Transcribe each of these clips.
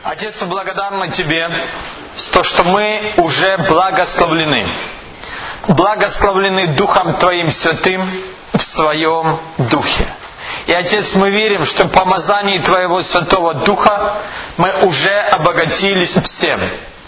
Отец, мы благодарны Тебе за то, что мы уже благословлены. Благословлены Духом Твоим Святым в Своем Духе. И, Отец, мы верим, что в помазании Твоего Святого Духа мы уже обогатились всем.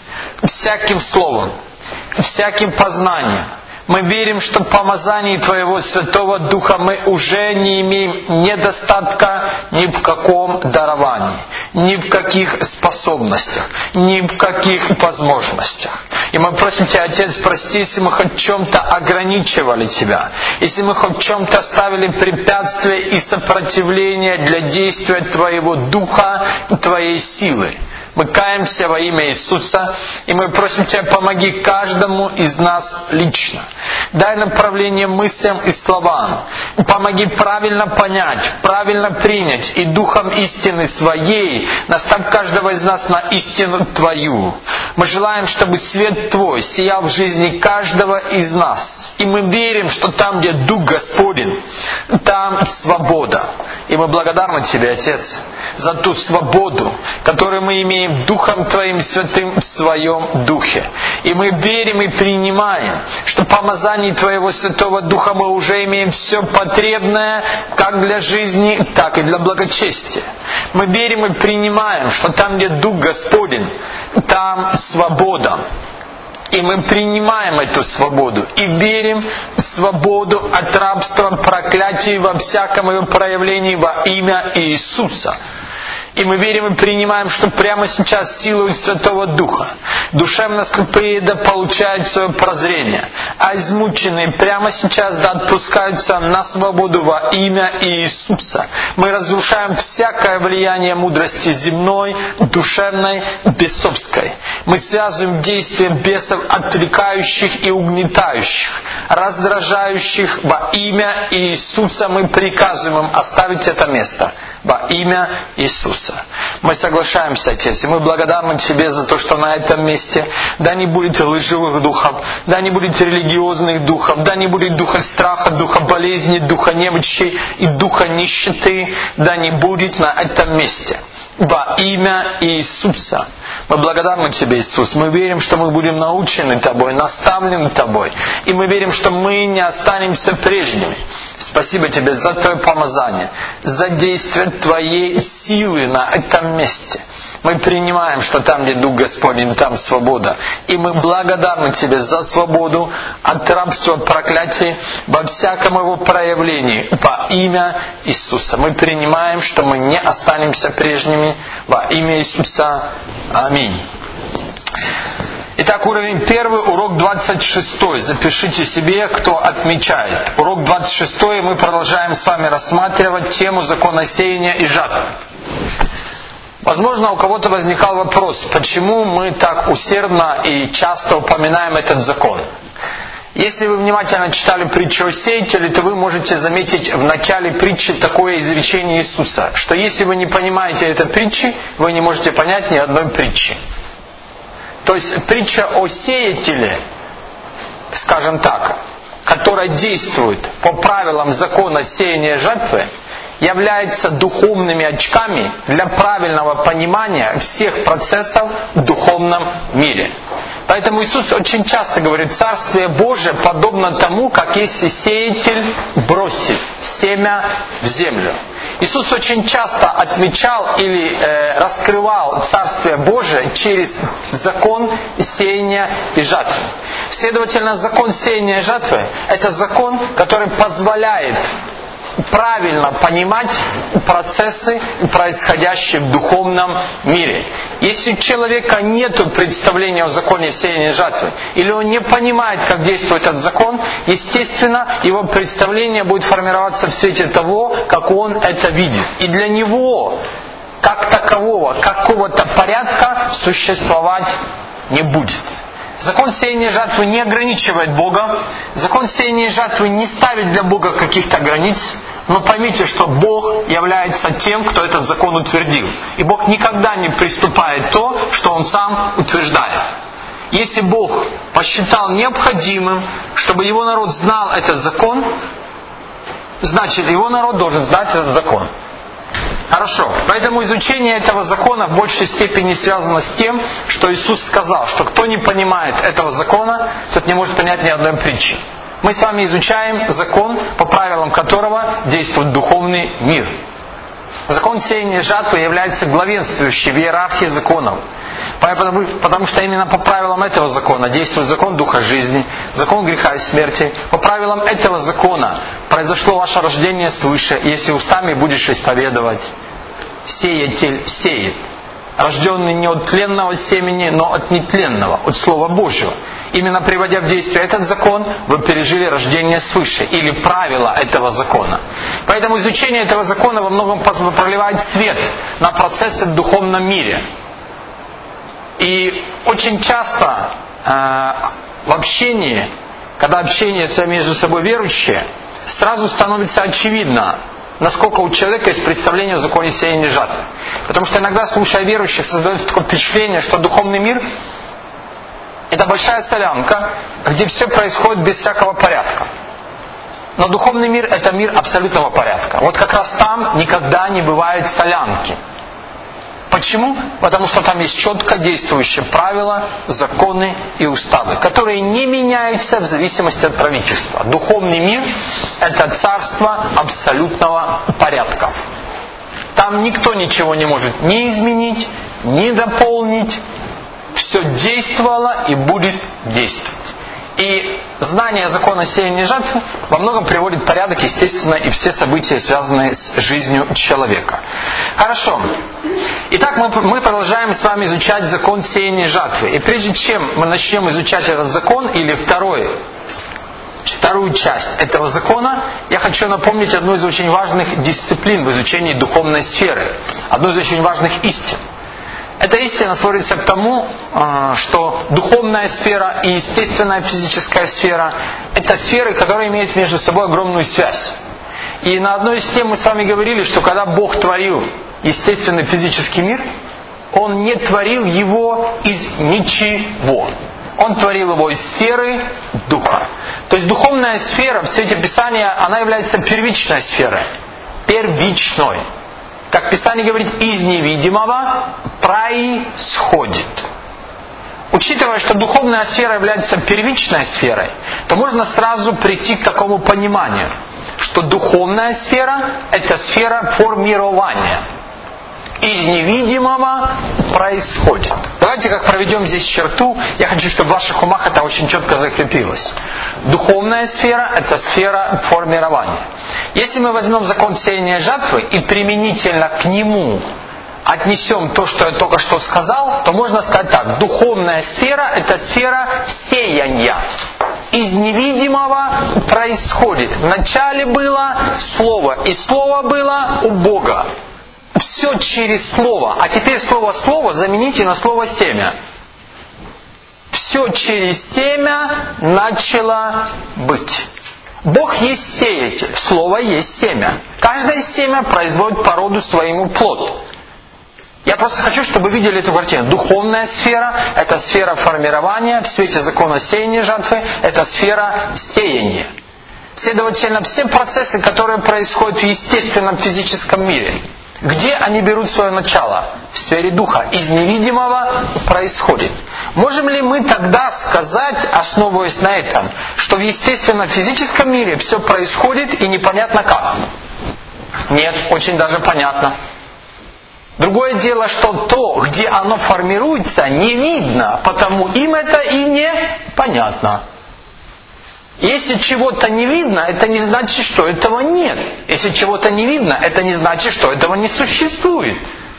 Всяким словом, всяким познанием. Мы верим, что в помазании Твоего Святого Духа мы уже не имеем недостатка ни в каком даровании, ни в каких способностях, ни в каких возможностях. И мы просим Тебя, Отец, прости, если мы хоть в чем-то ограничивали Тебя, если мы хоть в чем-то ставили препятствия и сопротивление для действия Твоего Духа и Твоей силы. Мы каемся во имя Иисуса, и мы просим Тебя, помоги каждому из нас лично. Дай направление мыслям и словам. Помоги правильно понять, правильно принять, и Духом истины Своей наставь каждого из нас на истину Твою. Мы желаем, чтобы свет Твой сиял в жизни каждого из нас. И мы верим, что там, где Дух Господень, там свобода. И мы благодарны Тебе, Отец, за ту свободу, которую мы имеем Духом Твоим Святым в Своем Духе. И мы верим и принимаем, что в помазании Твоего Святого Духа мы уже имеем все потребное, как для жизни, так и для благочестия. Мы верим и принимаем, что там, где Дух Господень, там свобода. И мы принимаем эту свободу и верим в свободу от рабства, проклятий во всяком ее проявлении во имя Иисуса. И мы верим и принимаем, что прямо сейчас силой Святого Духа душевно слепые да получают свое прозрение, а измученные прямо сейчас да отпускаются на свободу во имя Иисуса. Мы разрушаем всякое влияние мудрости земной, душевной, бесовской. Мы связываем действия бесов, отвлекающих и угнетающих, раздражающих во имя Иисуса. Мы приказываем им оставить это место во имя Иисуса. Мы соглашаемся, Отец, и мы благодарны Тебе за то, что на этом месте да не будет лживых духов, да не будет религиозных духов, да не будет духа страха, духа болезни, духа немощи и духа нищеты, да не будет на этом месте. Во имя Иисуса. Мы благодарны Тебе, Иисус. Мы верим, что мы будем научены Тобой, наставлены Тобой. И мы верим, что мы не останемся прежними. Спасибо Тебе за Твое помазание, за действие Твоей силы на этом месте. Мы принимаем, что там, где Дух Господень, там свобода. И мы благодарны Тебе за свободу от рабства, проклятия во всяком его проявлении во имя Иисуса. Мы принимаем, что мы не останемся прежними во имя Иисуса. Аминь. Итак, уровень 1, урок 26. Запишите себе, кто отмечает. Урок 26, мы продолжаем с вами рассматривать тему закона сеяния и жатвы. Возможно, у кого-то возникал вопрос, почему мы так усердно и часто упоминаем этот закон. Если вы внимательно читали притчу о сеятеле, то вы можете заметить в начале притчи такое изречение Иисуса, что если вы не понимаете этой притчи, вы не можете понять ни одной притчи. То есть притча о сеятеле, скажем так, которая действует по правилам закона сеяния и жатвы, является духовными очками для правильного понимания всех процессов в духовном мире. Поэтому Иисус очень часто говорит, Царствие Божие подобно тому, как если сеятель бросит семя в землю. Иисус очень часто отмечал или раскрывал Царствие Божие через закон сеяния и жатвы. Следовательно, закон сеяния и жатвы – это закон, который позволяет правильно понимать процессы, происходящие в духовном мире. Если у человека нет представления о законе сеяния и жатвы, или он не понимает, как действует этот закон, естественно, его представление будет формироваться в свете того, как он это видит. И для него, как такового, какого-то порядка существовать не будет. Закон сеяния и жатвы не ограничивает Бога. Закон сеяния и жатвы не ставит для Бога каких-то границ. Но поймите, что Бог является тем, кто этот закон утвердил. И Бог никогда не приступает то, что Он сам утверждает. Если Бог посчитал необходимым, чтобы Его народ знал этот закон, значит, Его народ должен знать этот закон. Хорошо. Поэтому изучение этого закона в большей степени связано с тем, что Иисус сказал, что кто не понимает этого закона, тот не может понять ни одной притчи. Мы с вами изучаем закон, по правилам которого действует духовный мир. Закон сеяния жатвы является главенствующим в иерархии законов. Потому что именно по правилам этого закона действует закон Духа жизни, закон греха и смерти. По правилам этого закона произошло ваше рождение свыше, если устами будешь исповедовать. Сеятель сеет. Рожденный не от тленного семени, но от нетленного, от Слова Божьего. Именно приводя в действие этот закон, вы пережили рождение свыше, или правила этого закона. Поэтому изучение этого закона во многом проливает свет на процессы в духовном мире. И очень часто в общении, когда общаются между собой верующие, сразу становится очевидно, насколько у человека есть представление о законе сеяния жатвы. Потому что иногда, слушая верующих, создается такое впечатление, что духовный мир — это большая солянка, где все происходит без всякого порядка. Но духовный мир — это мир абсолютного порядка. Вот как раз там никогда не бывает солянки. Почему? Потому что там есть четко действующие правила, законы и уставы, которые не меняются в зависимости от правительства. Духовный мир — это царство абсолютного порядка. Там никто ничего не может ни изменить, ни дополнить. Все действовало и будет действовать. И знание закона сеяния жатвы во многом приводит в порядок, естественно, и все события, связанные с жизнью человека. Хорошо. Итак, мы продолжаем с вами изучать закон сеяния жатвы. И прежде чем мы начнем изучать этот закон, или вторую часть этого закона, я хочу напомнить одну из очень важных дисциплин в изучении духовной сферы. Одну из очень важных истин. Эта истина сводится к тому, что духовная сфера и естественная физическая сфера — это сферы, которые имеют между собой огромную связь. И на одной из тем мы с вами говорили, что когда Бог творил естественный физический мир, Он не творил его из ничего. Он творил его из сферы Духа. То есть духовная сфера в свете Писания, она является первичной сферой. Первичной. Как Писание говорит, из невидимого происходит. Учитывая, что духовная сфера является первичной сферой, то можно сразу прийти к такому пониманию, что духовная сфера — это сфера формирования. Из невидимого происходит. Давайте как проведем здесь черту. Я хочу, чтобы в ваших умах это очень четко закрепилось. Духовная сфера — это сфера формирования. Если мы возьмем закон сеяния жатвы и применительно к нему отнесем то, что я только что сказал, то можно сказать так. Духовная сфера — это сфера сеяния. Из невидимого происходит. Вначале было Слово, и Слово было у Бога. Все через Слово. А теперь слово замените на слово семя. Все через семя начало быть. Бог есть сеятель. Слово есть семя. Каждое семя производит по роду своему плод. Я просто хочу, чтобы вы видели эту картину. Духовная сфера — это сфера формирования. В свете закона сеяния жатвы — это сфера сеяния. Следовательно, все процессы, которые происходят в естественном физическом мире, где они берут свое начало? В сфере Духа. Из невидимого происходит. Можем ли мы тогда сказать, основываясь на этом, что в естественном физическом мире все происходит и непонятно как? Нет, очень даже понятно. Другое дело, что то, где оно формируется, не видно, потому им это и не понятно. Если чего-то не видно, это не значит, что этого нет. Если чего-то не видно, это не значит, что этого не существует.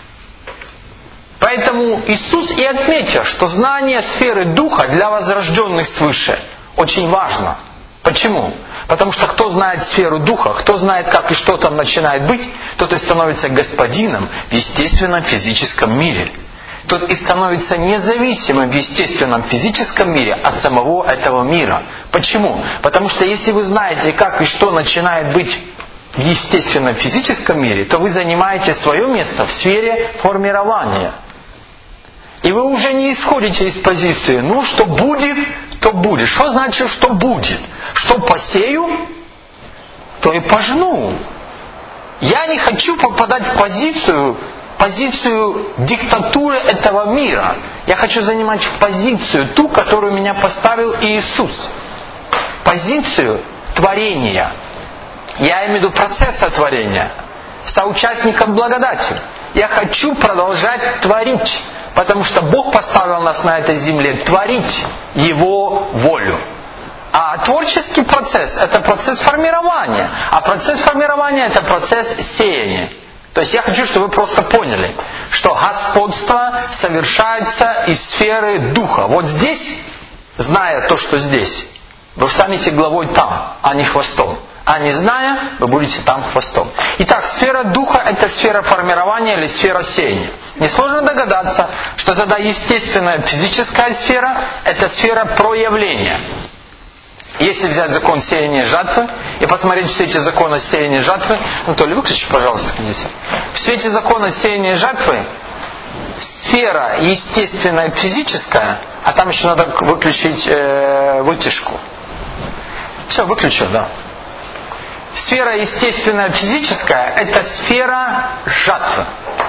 Поэтому Иисус и отметил, что знание сферы Духа для возрожденных свыше очень важно. Почему? Потому что кто знает сферу Духа, кто знает, как и что там начинает быть, тот и становится господином в естественном физическом мире. Тот и становится независимым в естественном физическом мире от самого этого мира. Почему? Потому что если вы знаете, как и что начинает быть в естественном физическом мире, то вы занимаете свое место в сфере формирования. И вы уже не исходите из позиции, что будет, то будет. Что значит, что будет? Что посею, то и пожну. Я не хочу попадать в позицию диктатуры этого мира. Я хочу занимать позицию, ту, которую меня поставил Иисус. Позицию творения. Я имею в виду процесса творения. Соучастником благодати. Я хочу продолжать творить. Потому что Бог поставил нас на этой земле творить Его волю. А творческий процесс – это процесс формирования. А процесс формирования – это процесс сеяния. То есть я хочу, чтобы вы просто поняли, что господство совершается из сферы духа. Вот здесь, зная то, что здесь, вы станете главой там, а не хвостом. А не зная, вы будете там хвостом. Итак, сфера духа – это сфера формирования или сфера сеяния. Несложно догадаться, что тогда естественная физическая сфера – это сфера проявления. Если взять закон сеяния и жатвы и посмотреть все эти законы сеяния и жатвы, Анатолий, выключи, пожалуйста, князь. В свете закона сеяния и жатвы сфера естественная физическая, а там еще надо выключить вытяжку. Все, выключу, да. Сфера естественная физическая – это сфера жатвы.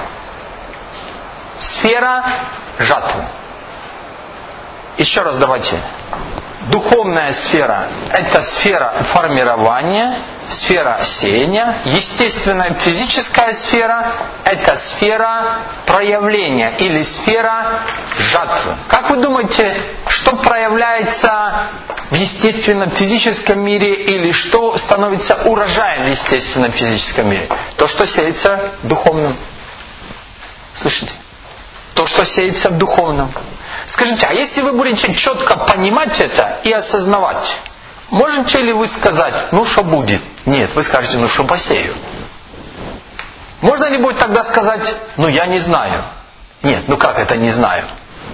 Сфера жатвы. Еще раз давайте. Духовная сфера – это сфера формирования, сфера сеяния. Естественная физическая сфера – это сфера проявления или сфера жатвы. Как вы думаете, что проявляется в естественном физическом мире или что становится урожаем в естественном физическом мире? То, что сеется в духовном. Слышите? То, что сеется в духовном. Скажите, а если вы будете четко понимать это и осознавать, можете ли вы сказать, ну что будет? Нет, вы скажете, ну что посею. Можно ли будет тогда сказать, ну я не знаю? Нет, ну как это не знаю?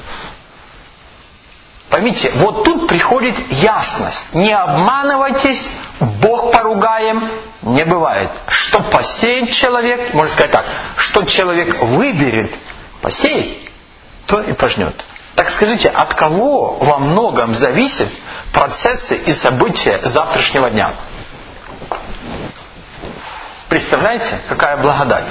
Поймите, вот тут приходит ясность. Не обманывайтесь, Бог поругаем не бывает. Что посеет человек, можно сказать так, что человек выберет, посеет, то и пожнет. Так скажите, от кого во многом зависят процессы и события завтрашнего дня? Представляете, какая благодать?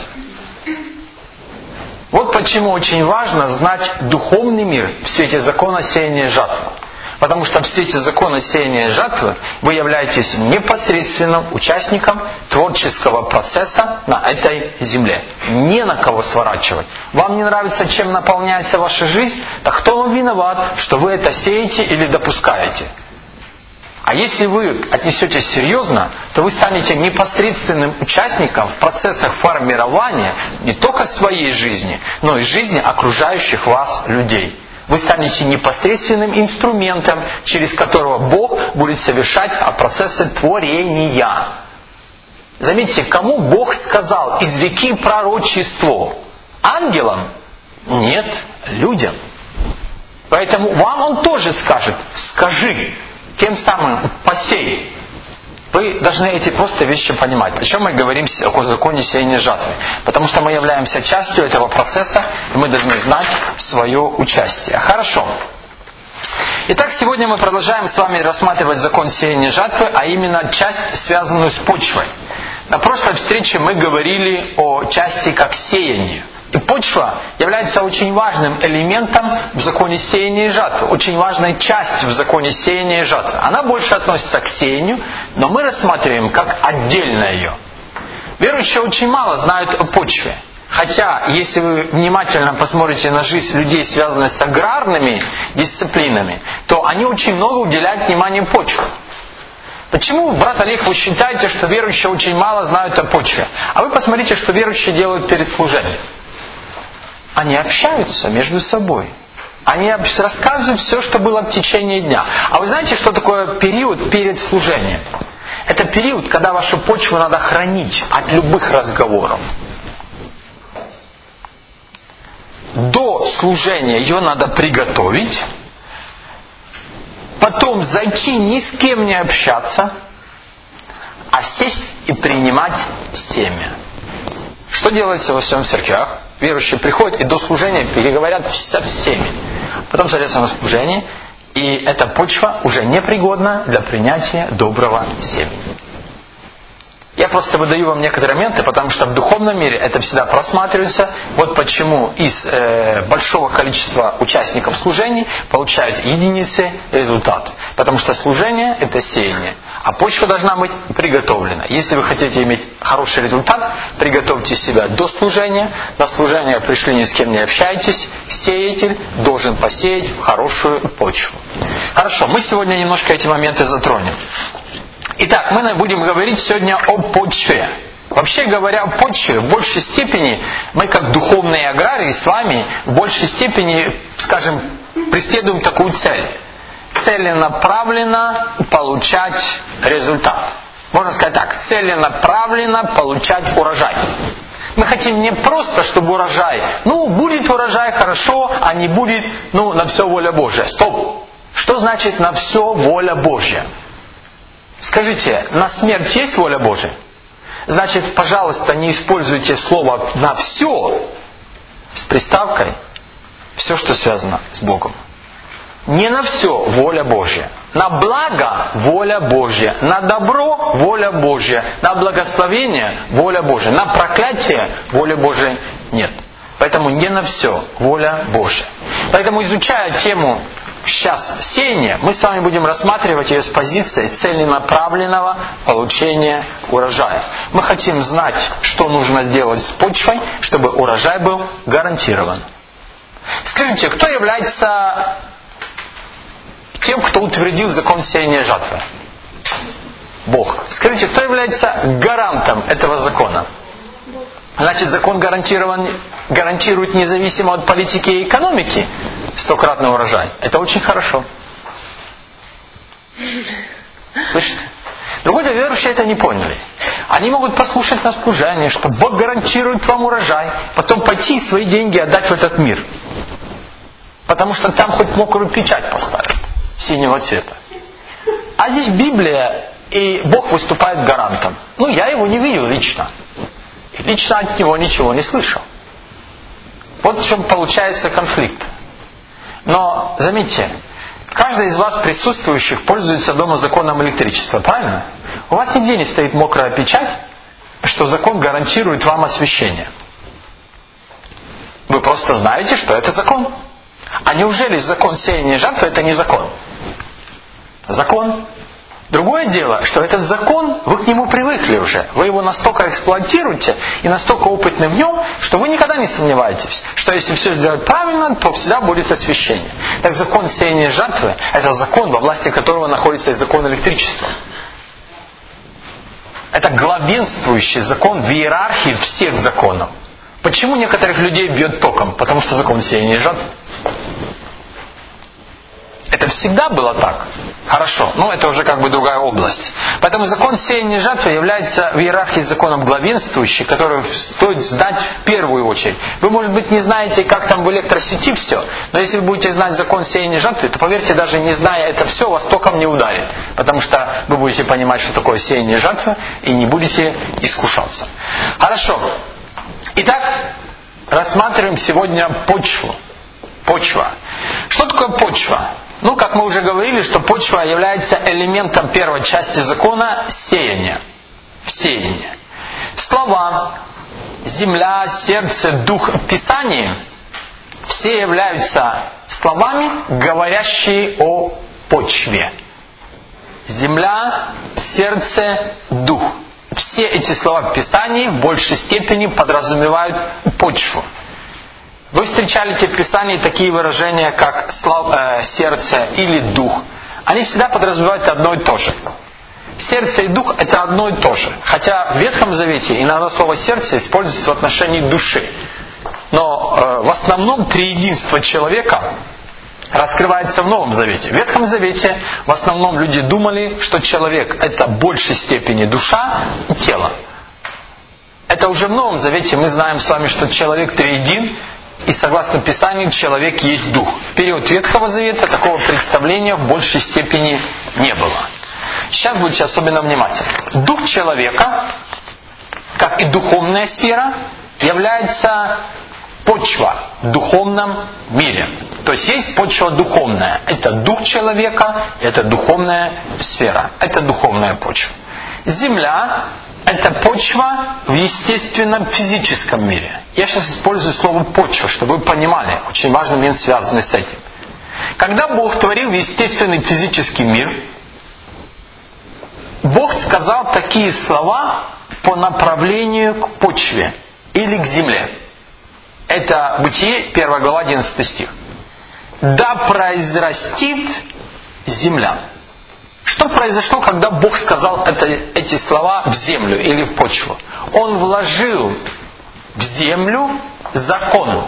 Вот почему очень важно знать духовный мир в свете закона сеяния и жатвы. Потому что в свете закона сеяния и жатвы вы являетесь непосредственным участником творческого процесса на этой земле. Не на кого сворачивать. Вам не нравится, чем наполняется ваша жизнь, так кто вам виноват, что вы это сеете или допускаете? А если вы отнесетесь серьезно, то вы станете непосредственным участником в процессах формирования не только своей жизни, но и жизни окружающих вас людей. Вы станете непосредственным инструментом, через которого Бог будет совершать процессы творения. Заметьте, кому Бог сказал «изреки пророчество»? Ангелам? Нет, людям. Поэтому вам Он тоже скажет «скажи», тем самым «посей». Вы должны эти просто вещи понимать. Причем мы говорим о законе сеяния жатвы. Потому что мы являемся частью этого процесса, и мы должны знать свое участие. Хорошо. Итак, сегодня мы продолжаем с вами рассматривать закон сеяния жатвы, а именно часть, связанную с почвой. На прошлой встрече мы говорили о части как сеяние. И почва является очень важным элементом в законе сеяния и жатвы, очень важной частью в законе сеяния и жатвы. Она больше относится к сеянию, но мы рассматриваем как отдельно ее. Верующие очень мало знают о почве. Хотя, если вы внимательно посмотрите на жизнь людей, связанных с аграрными дисциплинами, то они очень много уделяют внимания почве. Почему, брат Олег, вы считаете, что верующие очень мало знают о почве? А вы посмотрите, что верующие делают перед служением. Они общаются между собой. Они рассказывают все, что было в течение дня. А вы знаете, что такое период перед служением? Это период, когда вашу почву надо хранить от любых разговоров. До служения ее надо приготовить. Потом зайти, ни с кем не общаться, а сесть и принимать семя. Что делается во всем церквях? Верующие приходят и до служения переговорят со всеми. Потом садятся на служение, и эта почва уже непригодна для принятия доброго семени. Я просто выдаю вам некоторые моменты, потому что в духовном мире это всегда просматривается. Вот почему из большого количества участников служений получают единицы результат. Потому что служение – это сеяние. А почва должна быть приготовлена. Если вы хотите иметь хороший результат, приготовьте себя до служения. До служения пришли, ни с кем не общайтесь. Сеятель должен посеять хорошую почву. Хорошо, мы сегодня немножко эти моменты затронем. Итак, мы будем говорить сегодня о почве. Вообще говоря о почве, в большей степени мы, как духовные аграрии, с вами в большей степени, скажем, преследуем такую цель. Целенаправленно получать результат. Можно сказать так, целенаправленно получать урожай. Мы хотим не просто, чтобы урожай, будет урожай хорошо, а не будет, на все воля Божья. Стоп! Что значит на все воля Божья? Скажите, на смерть есть воля Божия? Значит, пожалуйста, не используйте слово «на все» с приставкой «все, что связано с Богом». Не на все воля Божья. На благо воля Божья. На добро воля Божья. На благословение воля Божья. На проклятие воли Божьей нет. Поэтому не на все воля Божья. Поэтому, изучая тему сейчас сеяния, мы с вами будем рассматривать ее с позиции целенаправленного получения урожая. Мы хотим знать, что нужно сделать с почвой, чтобы урожай был гарантирован. Скажите, кто является тем, кто утвердил закон сеяния и жатвы? Бог. Скажите, кто является гарантом этого закона? Значит, закон гарантирует независимо от политики и экономики стократный урожай. Это очень хорошо. Слышите? Другие верующие это не поняли. Они могут послушать на служение, что Бог гарантирует вам урожай, потом пойти и свои деньги отдать в этот мир. Потому что там хоть мокрую печать поставят синего цвета. А здесь Библия, и Бог выступает гарантом. Я его не видел лично. И лично от него ничего не слышал. Вот в чем получается конфликт. Но, заметьте, каждый из вас присутствующих пользуется дома законом электричества, правильно? У вас нигде не стоит мокрая печать, что закон гарантирует вам освещение. Вы просто знаете, что это закон. А неужели закон сеяния и жатвы это не закон? Закон. Другое дело, что этот закон, вы к нему привыкли уже. Вы его настолько эксплуатируете и настолько опытны в нем, что вы никогда не сомневаетесь, что если все сделать правильно, то всегда будет освещение. Так закон сеяния и жатвы – это закон, во власти которого находится и закон электричества. Это главенствующий закон в иерархии всех законов. Почему некоторых людей бьет током? Потому что закон сеяния и жатвы. Это всегда было так. Хорошо, это уже другая область. Поэтому закон сеяния и жатвы является в иерархии законом главенствующий, который стоит знать в первую очередь. Вы, может быть, не знаете, как там в электросети все, но если вы будете знать закон сеяния и жатвы, то, поверьте, даже не зная это все, вас током не ударит. Потому что вы будете понимать, что такое сеяние и жатва, и не будете искушаться. Хорошо. Итак, рассматриваем сегодня почву. Почва. Что такое почва? Как мы уже говорили, что почва является элементом первой части закона сеяния. Сеяние. Слова земля, сердце, дух в Писании все являются словами, говорящие о почве. Земля, сердце, дух. Все эти слова в Писании в большей степени подразумевают почву. Вы встречали в Писании такие выражения, как сердце или дух. Они всегда подразумевают одно и то же. Сердце и дух – это одно и то же. Хотя в Ветхом Завете иногда слово «сердце» используется в отношении души. Но в основном триединство человека раскрывается в Новом Завете. В Ветхом Завете в основном люди думали, что человек – это в большей степени душа и тело. Это уже в Новом Завете мы знаем с вами, что человек триедин, и согласно Писанию человек есть дух. В период Ветхого Завета такого представления в большей степени не было. Сейчас будьте особенно внимательны. Дух человека, как и духовная сфера, является почва в духовном мире. То есть есть почва духовная. Это дух человека, это духовная сфера. Это духовная почва. Земля это почва в естественном физическом мире. Я сейчас использую слово почва, чтобы вы понимали. Очень важный момент, связанный с этим. Когда Бог творил естественный физический мир, Бог сказал такие слова по направлению к почве или к земле. Это Бытие, 1 глава, 11 стих. «Да произрастит земля». Что произошло, когда Бог сказал эти слова в землю или в почву? Он вложил в землю закон.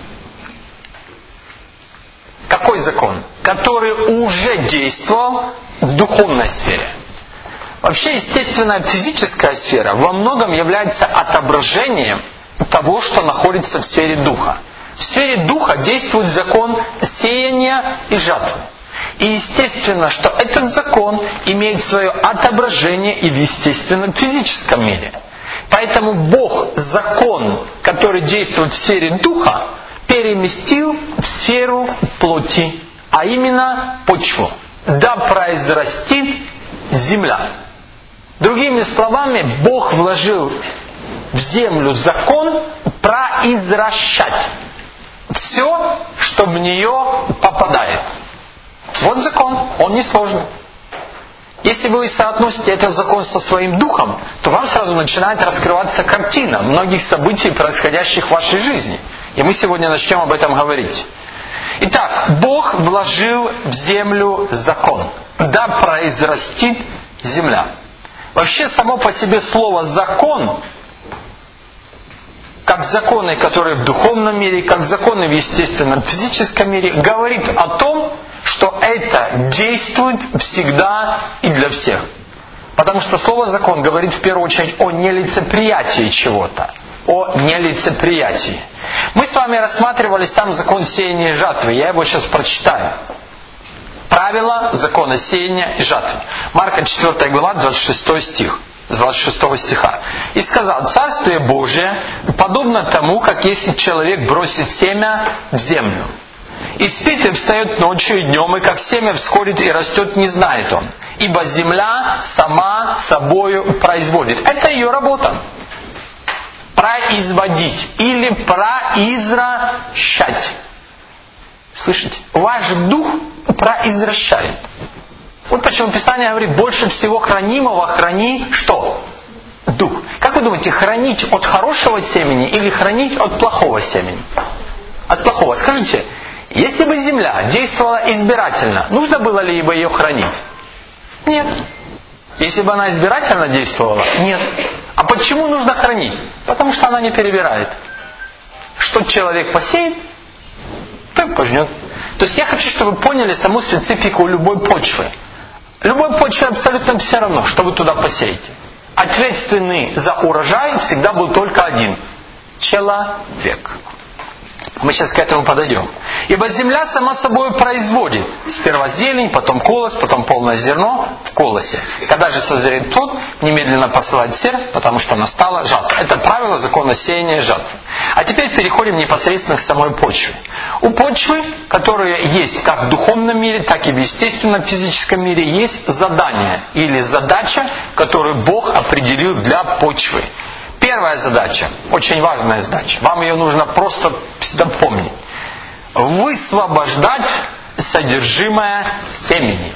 Какой закон? Который уже действовал в духовной сфере. Вообще, естественная физическая сфера во многом является отображением того, что находится в сфере духа. В сфере духа действует закон сеяния и жатвы. И естественно, что этот закон имеет свое отображение и в естественном физическом мире. Поэтому Бог закон, который действует в сфере духа, переместил в сферу плоти, а именно почву. Да произрастит земля. Другими словами, Бог вложил в землю закон произращать все, что в нее попадает. Вот закон, он несложный. Если вы соотносите этот закон со своим духом, то вам сразу начинает раскрываться картина многих событий, происходящих в вашей жизни. И мы сегодня начнем об этом говорить. Итак, Бог вложил в землю закон. Да произрастит земля. Вообще, само по себе слово «закон», как законы, которые в духовном мире, как законы в естественном физическом мире, говорит о том, что это действует всегда и для всех. Потому что слово «закон» говорит в первую очередь о нелицеприятии чего-то. О нелицеприятии. Мы с вами рассматривали сам закон сеяния и жатвы. Я его сейчас прочитаю. Правила закона сеяния и жатвы. Марка 4 глава, 26 стих. С 26 стиха. «И сказал, Царствие Божие подобно тому, как если человек бросит семя в землю. И спит, и встает ночью и днем, и как семя всходит и растет, не знает он. Ибо земля сама собою производит». Это ее работа. Производить или произвращать. Слышите? Ваш дух произвращает. Вот почему Писание говорит, больше всего хранимого храни что? Дух. Как вы думаете, хранить от хорошего семени или хранить от плохого семени? От плохого. Скажите, если бы земля действовала избирательно, нужно было ли бы ее хранить? Нет. Если бы она избирательно действовала, нет. А почему нужно хранить? Потому что она не перебирает. Что человек посеет, то и пожнет. То есть я хочу, чтобы вы поняли саму специфику любой почвы. Любой почве абсолютно все равно, что вы туда посеете. Ответственный за урожай всегда был только один. Человек. Мы сейчас к этому подойдем. Ибо земля сама собой производит сперва зелень, потом колос, потом полное зерно в колосе. Когда же созреет плод, немедленно посылает серп, потому что настала жатва. Это правило закона сеяния и жатвы. А теперь переходим непосредственно к самой почве. У почвы, которая есть как в духовном мире, так и в естественном физическом мире, есть задание или задача, которую Бог определил для почвы. Первая задача, очень важная задача, вам ее нужно просто всегда помнить. Высвобождать содержимое семени.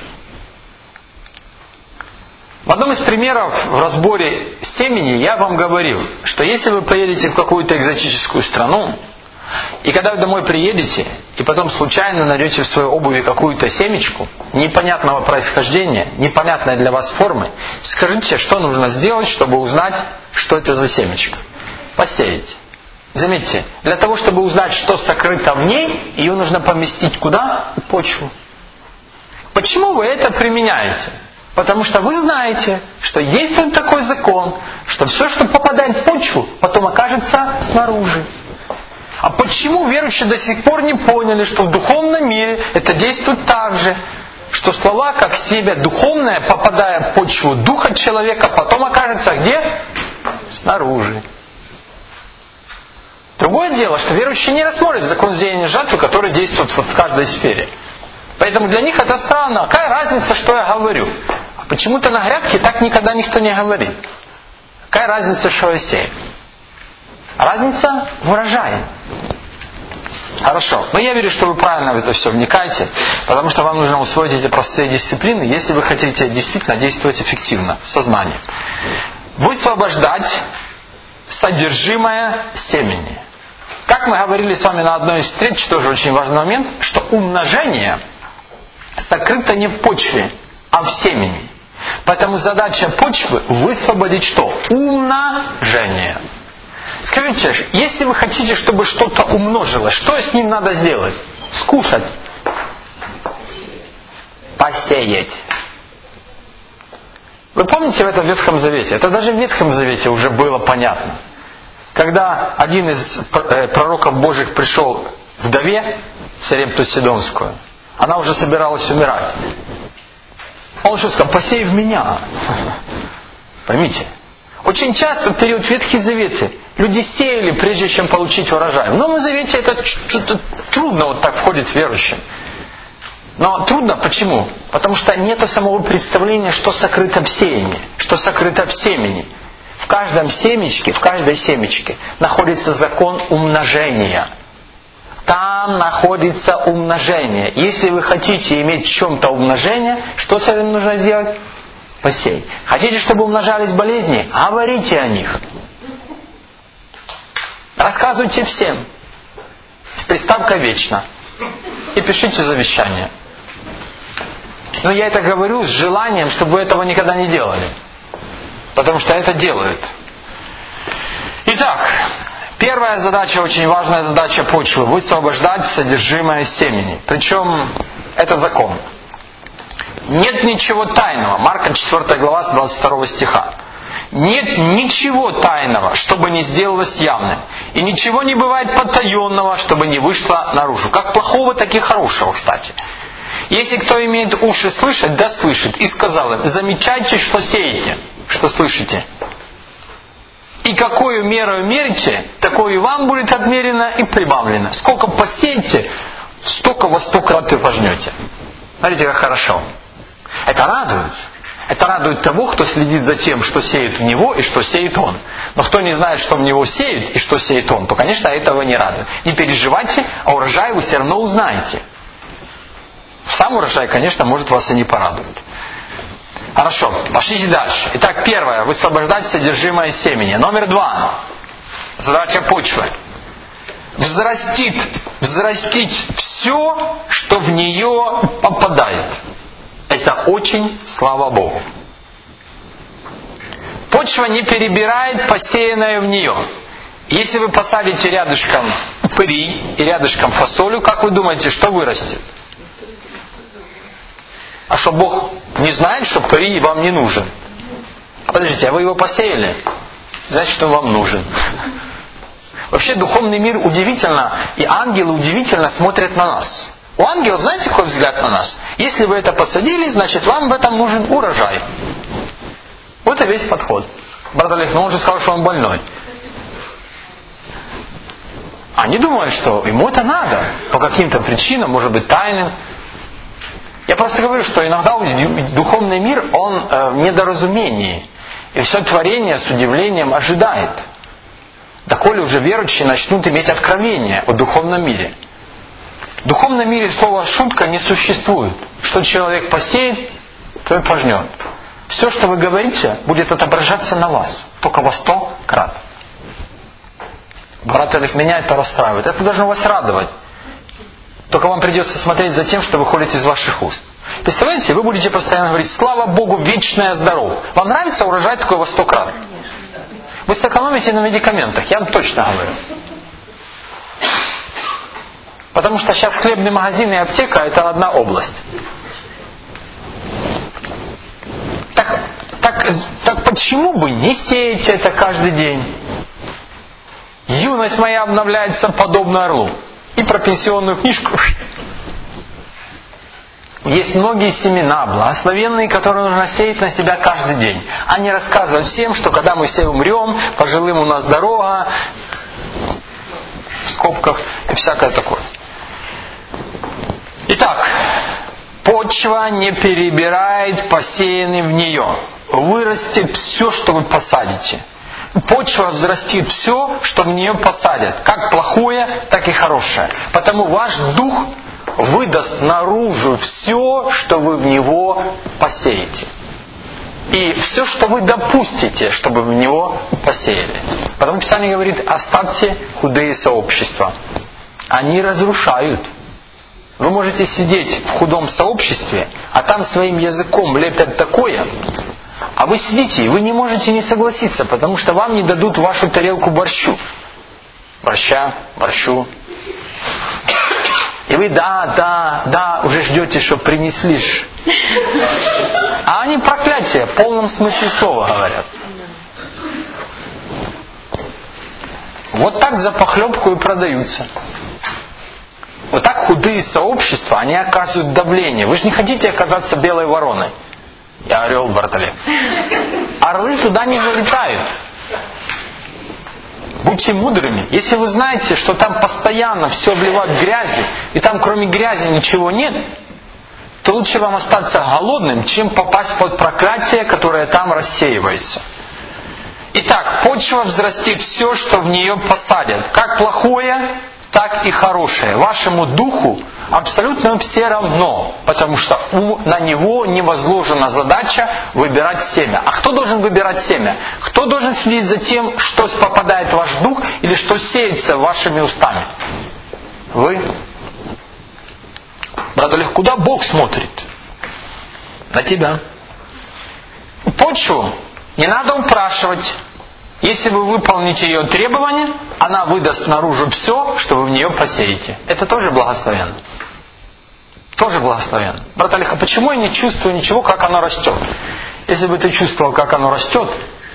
В одном из примеров в разборе семени я вам говорил, что если вы поедете в какую-то экзотическую страну, и когда вы домой приедете, и потом случайно найдете в своей обуви какую-то семечку, непонятного происхождения, непонятной для вас формы, скажите, что нужно сделать, чтобы узнать, что это за семечко. Посеять. Заметьте, для того, чтобы узнать, что сокрыто в ней, ее нужно поместить куда? В почву. Почему вы это применяете? Потому что вы знаете, что есть такой закон, что все, что попадает в почву, потом окажется снаружи. А почему верующие до сих пор не поняли, что в духовном мире это действует так же, что слова, как семя духовное, попадая в почву духа человека, потом окажется где? Снаружи. Другое дело, что верующие не рассмотрят закон сеяния и жатвы, который действует в каждой сфере. Поэтому для них это странно. Какая разница, что я говорю? А почему-то на грядке так никогда никто не говорит. Какая разница, что я сею? Разница в урожае. Хорошо. Но я верю, что вы правильно в это все вникаете, потому что вам нужно усвоить эти простые дисциплины, если вы хотите действительно действовать эффективно, сознанием. Высвобождать содержимое семени. Как мы говорили с вами на одной из встреч, тоже очень важный момент, что умножение сокрыто не в почве, а в семени. Поэтому задача почвы высвободить что? Умножение. Скажите, если вы хотите, чтобы что-то умножилось, что с ним надо сделать? Скушать. Посеять. Вы помните в этом Ветхом Завете? Это даже в Ветхом Завете уже было понятно. Когда один из пророков Божьих пришел к вдове, Сарепту Сидонскую, она уже собиралась умирать. Он что сказал? Посей в меня. Поймите. Очень часто в период Ветхий Завет люди сеяли, прежде чем получить урожай. В Новом Завете это что-то трудно вот так входит верующим. Но трудно почему? Потому что нет самого представления, что сокрыто в сеянии, что сокрыто в семени. В каждом семечке, в каждой семечке находится закон умножения. Там находится умножение. Если вы хотите иметь в чем-то умножение, что с этим нужно сделать? Посеять. Хотите, чтобы умножались болезни? Говорите о них. Рассказывайте всем. С приставкой «вечно». И пишите завещание. Но я это говорю с желанием, чтобы вы этого никогда не делали. Потому что это делают. Итак, первая задача, очень важная задача почвы – высвобождать содержимое семени. Причем это закон. Нет ничего тайного. Марка 4 глава с 22 стиха. Нет ничего тайного, чтобы не сделалось явным. И ничего не бывает потаенного, чтобы не вышло наружу. Как плохого, так и хорошего, кстати. Если кто имеет уши слышать, да слышит. И сказал им: замечайте, что сеете, что слышите. И какую меру мерите, такое и вам будет отмерено и прибавлено. Сколько посеете, столько во 100 крат и пожнете. Смотрите, как хорошо. Это радует. Это радует того, кто следит за тем, что сеет в него и что сеет он. Но кто не знает, что в него сеют и что сеет он, то, конечно, этого не радует. Не переживайте, а урожай вы все равно узнаете. Сам урожай, конечно, может вас и не порадует. Хорошо, пошлите дальше. Итак, первое. Высвобождать содержимое семени. Номер 2. Задача почвы. Взрастить все, что в нее попадает. Это очень слава Богу. Почва не перебирает посеянное в нее. Если вы посадите рядышком пыри и рядышком фасолю, как вы думаете, что вырастет? А что, Бог не знает, что пыри вам не нужен? Подождите, а вы его посеяли? Значит, что он вам нужен. Вообще, духовный мир удивительно, и ангелы удивительно смотрят на нас. У ангелов, знаете, какой взгляд на нас? Если вы это посадили, значит, вам в этом нужен урожай. Вот и весь подход. Брат Олег, он же сказал, что он больной. Они думают, что ему это надо. По каким-то причинам, может быть, тайным. Я просто говорю, что иногда духовный мир, он в недоразумении. И все творение с удивлением ожидает. Доколе уже верующие начнут иметь откровение о духовном мире. В духовном мире слова «шутка» не существует. Что человек посеет, то и пожнет. Все, что вы говорите, будет отображаться на вас. Только во 100 крат. Брат Олег, меня это расстраивает. Это должно вас радовать. Только вам придется смотреть за тем, что выходит из ваших уст. Представляете, вы будете постоянно говорить: слава Богу, вечно я здоров. Вам нравится урожай такой во 100 крат? Вы сэкономите на медикаментах, я вам точно говорю. Потому что сейчас хлебный магазин и аптека – это одна область. Так почему бы не сеять это каждый день? Юность моя обновляется подобно орлу. И про пенсионную книжку. Есть многие семена, благословенные, которые нужно сеять на себя каждый день. Они рассказывают всем, что когда мы все умрем, пожилым у нас дорога, в скобках и всякое такое. Итак, почва не перебирает посеянный в нее. Вырастет все, что вы посадите. почва взрастит все, что в нее посадят. Как плохое, так и хорошее. Потому ваш дух выдаст наружу все, что вы в него посеете. И все, что вы допустите, чтобы в него посеяли. Потому Писание говорит, оставьте худые сообщества. Они разрушают. Вы можете сидеть в худом сообществе, а там своим языком лепят такое, а вы сидите, и вы не можете не согласиться, потому что вам не дадут вашу тарелку борщу. Борщу. И вы да, уже ждете, что принесли. А они проклятие в полном смысле слова говорят. Вот так за похлебку и продаются. Вот так худые сообщества, они оказывают давление. Вы же не хотите оказаться белой вороной. Я орел в бортале. Орлы туда не залетают. Будьте мудрыми. Если вы знаете, что там постоянно все обливают грязью, и там кроме грязи ничего нет, то лучше вам остаться голодным, чем попасть под проклятие, которое там рассеивается. Итак, почва взрастит все, что в нее посадят. Как плохое, так и хорошее. Вашему духу абсолютно все равно, потому что на него не возложена задача выбирать семя. А кто должен выбирать семя? Кто должен следить за тем, что попадает в ваш дух или что сеется вашими устами? Вы. Брат Олег, куда Бог смотрит? На тебя. Почву не надо упрашивать. Если вы выполните ее требования, она выдаст наружу все, что вы в нее посеете. Это тоже благословенно. Тоже благословенно. Брат Олег, а почему я не чувствую ничего, как оно растет? Если бы ты чувствовал, как оно растет,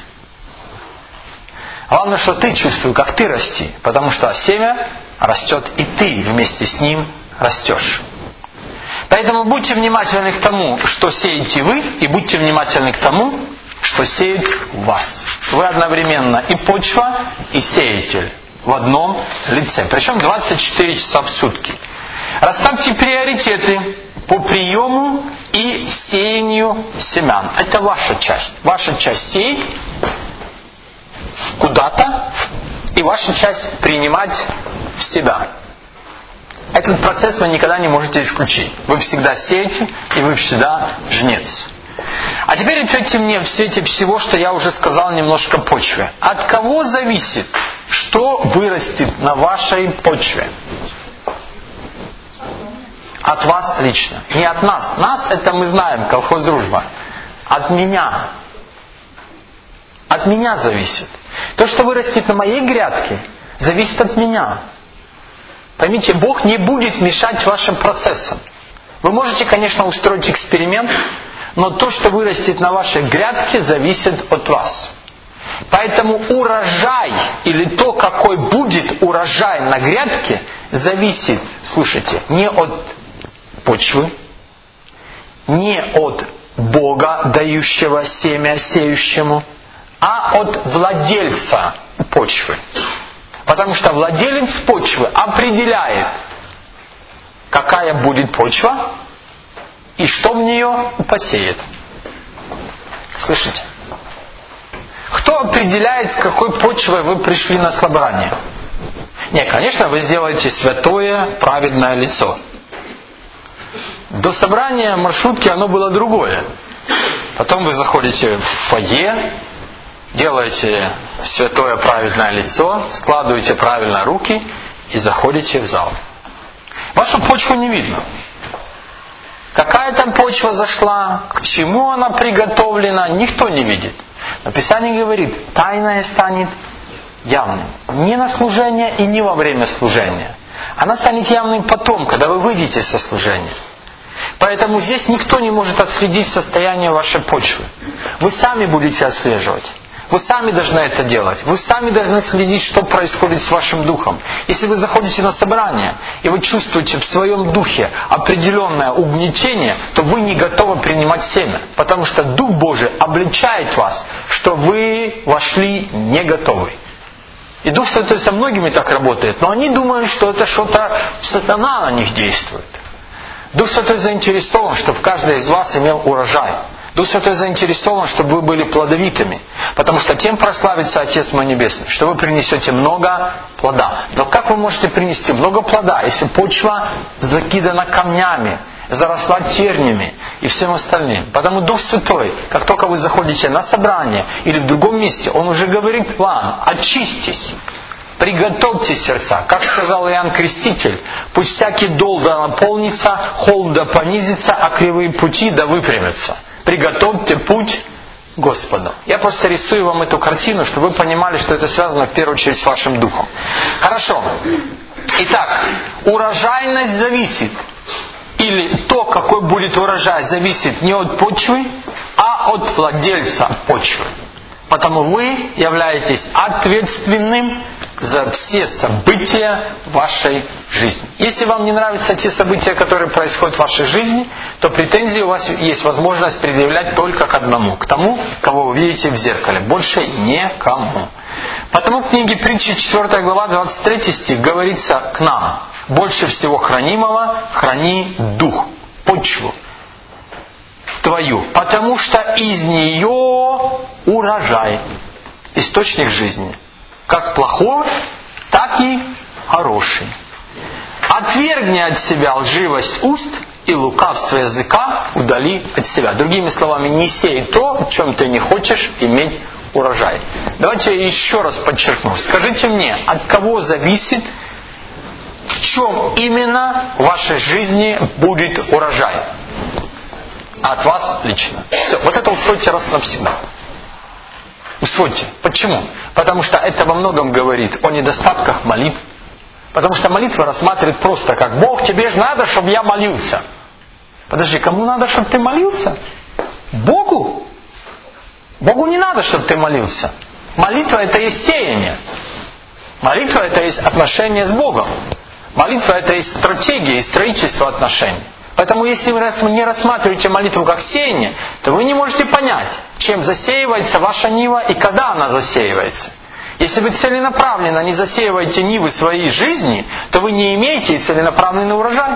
главное, что ты чувствуешь, как ты расти. Потому что семя растет, и ты вместе с ним растешь. Поэтому будьте внимательны к тому, что сеете вы, и будьте внимательны к тому, что сеет в вас. Вы одновременно и почва, и сеятель в одном лице. Причем 24 часа в сутки. Расставьте приоритеты по приему и сеянию семян. Это ваша часть. Ваша часть сеять куда-то, и ваша часть принимать в себя. Этот процесс вы никогда не можете исключить. Вы всегда сеете, и вы всегда жнец. А теперь ответьте мне в свете всего, что я уже сказал немножко почве. От кого зависит, что вырастет на вашей почве? От вас лично. Не от нас. Нас это мы знаем, колхоз дружба. От меня. От меня зависит. То, что вырастет на моей грядке, зависит от меня. Поймите, Бог не будет мешать вашим процессам. Вы можете, конечно, устроить эксперимент, но то, что вырастет на вашей грядке, зависит от вас. Поэтому урожай, или то, какой будет урожай на грядке, зависит, слушайте, не от почвы, не от Бога, дающего семя сеющему, а от владельца почвы. Потому что владелец почвы определяет, какая будет почва и что в нее посеет. Слышите? Кто определяет, с какой почвой вы пришли на собрание? Нет, конечно, вы сделаете святое, праведное лицо. До собрания маршрутки оно было другое. Потом вы заходите в фойе, делаете святое, праведное лицо, складываете правильно руки и заходите в зал. Вашу почву не видно. Какая там почва зашла, к чему она приготовлена, никто не видит. Но Писание говорит, тайное станет явным. Не на служение и не во время служения. Она станет явным потом, когда вы выйдете со служения. Поэтому здесь никто не может отследить состояние вашей почвы. Вы сами будете отслеживать. Вы сами должны это делать. Вы сами должны следить, что происходит с вашим духом. Если вы заходите на собрание, и вы чувствуете в своем духе определенное угнетение, то вы не готовы принимать семя. Потому что Дух Божий обличает вас, что вы вошли не готовы. И Дух Святой со многими так работает, но они думают, что это что-то сатана на них действует. Дух Святой заинтересован, чтобы каждый из вас имел урожай. Дух Святой заинтересован, чтобы вы были плодовитыми. Потому что тем прославится Отец мой Небесный, что вы принесете много плода. Но как вы можете принести много плода, если почва закидана камнями, заросла тернями и всем остальным? Потому Дух Святой, как только вы заходите на собрание или в другом месте, Он уже говорит вам: очистись, приготовьте сердца. Как сказал Иоанн Креститель: пусть всякий дол да наполнится, холм да понизится, а кривые пути да выпрямятся. Приготовьте путь Господу. Я просто рисую вам эту картину, чтобы вы понимали, что это связано в первую очередь с вашим духом. Хорошо. Итак, урожайность зависит, или то, какой будет урожай, зависит не от почвы, а от владельца почвы. Потому вы являетесь ответственным за все события вашей жизни. Если вам не нравятся те события, которые происходят в вашей жизни, то претензии у вас есть возможность предъявлять только к одному, к тому, кого вы видите в зеркале, больше никому. Потому в книге Притчи 4 глава 23 стих говорится к нам: больше всего хранимого храни дух, почву твою, потому что из нее урожай, источник жизни, как плохой, так и хороший. Отвергни от себя лживость уст и лукавство языка удали от себя. Другими словами, не сей то, в чем ты не хочешь иметь урожай. Давайте я еще раз подчеркну. Скажите мне, от кого зависит, в чем именно в вашей жизни будет урожай? От вас лично. Все, вот это усвойте раз навсегда. Усвойте. Почему? Потому что это во многом говорит о недостатках молитв. Потому что молитва рассматривает просто как: Бог, тебе же надо, чтобы я молился. Подожди, кому надо, чтобы ты молился? Богу? Богу не надо, чтобы ты молился. Молитва — это есть сеяние. Молитва — это есть отношение с Богом. Молитва — это есть стратегия и строительство отношений. Поэтому если вы не рассматриваете молитву как сеяние, то вы не можете понять, чем засеивается ваша нива и когда она засеивается. Если вы целенаправленно не засеиваете нивы своей жизни, то вы не имеете целенаправленный урожай.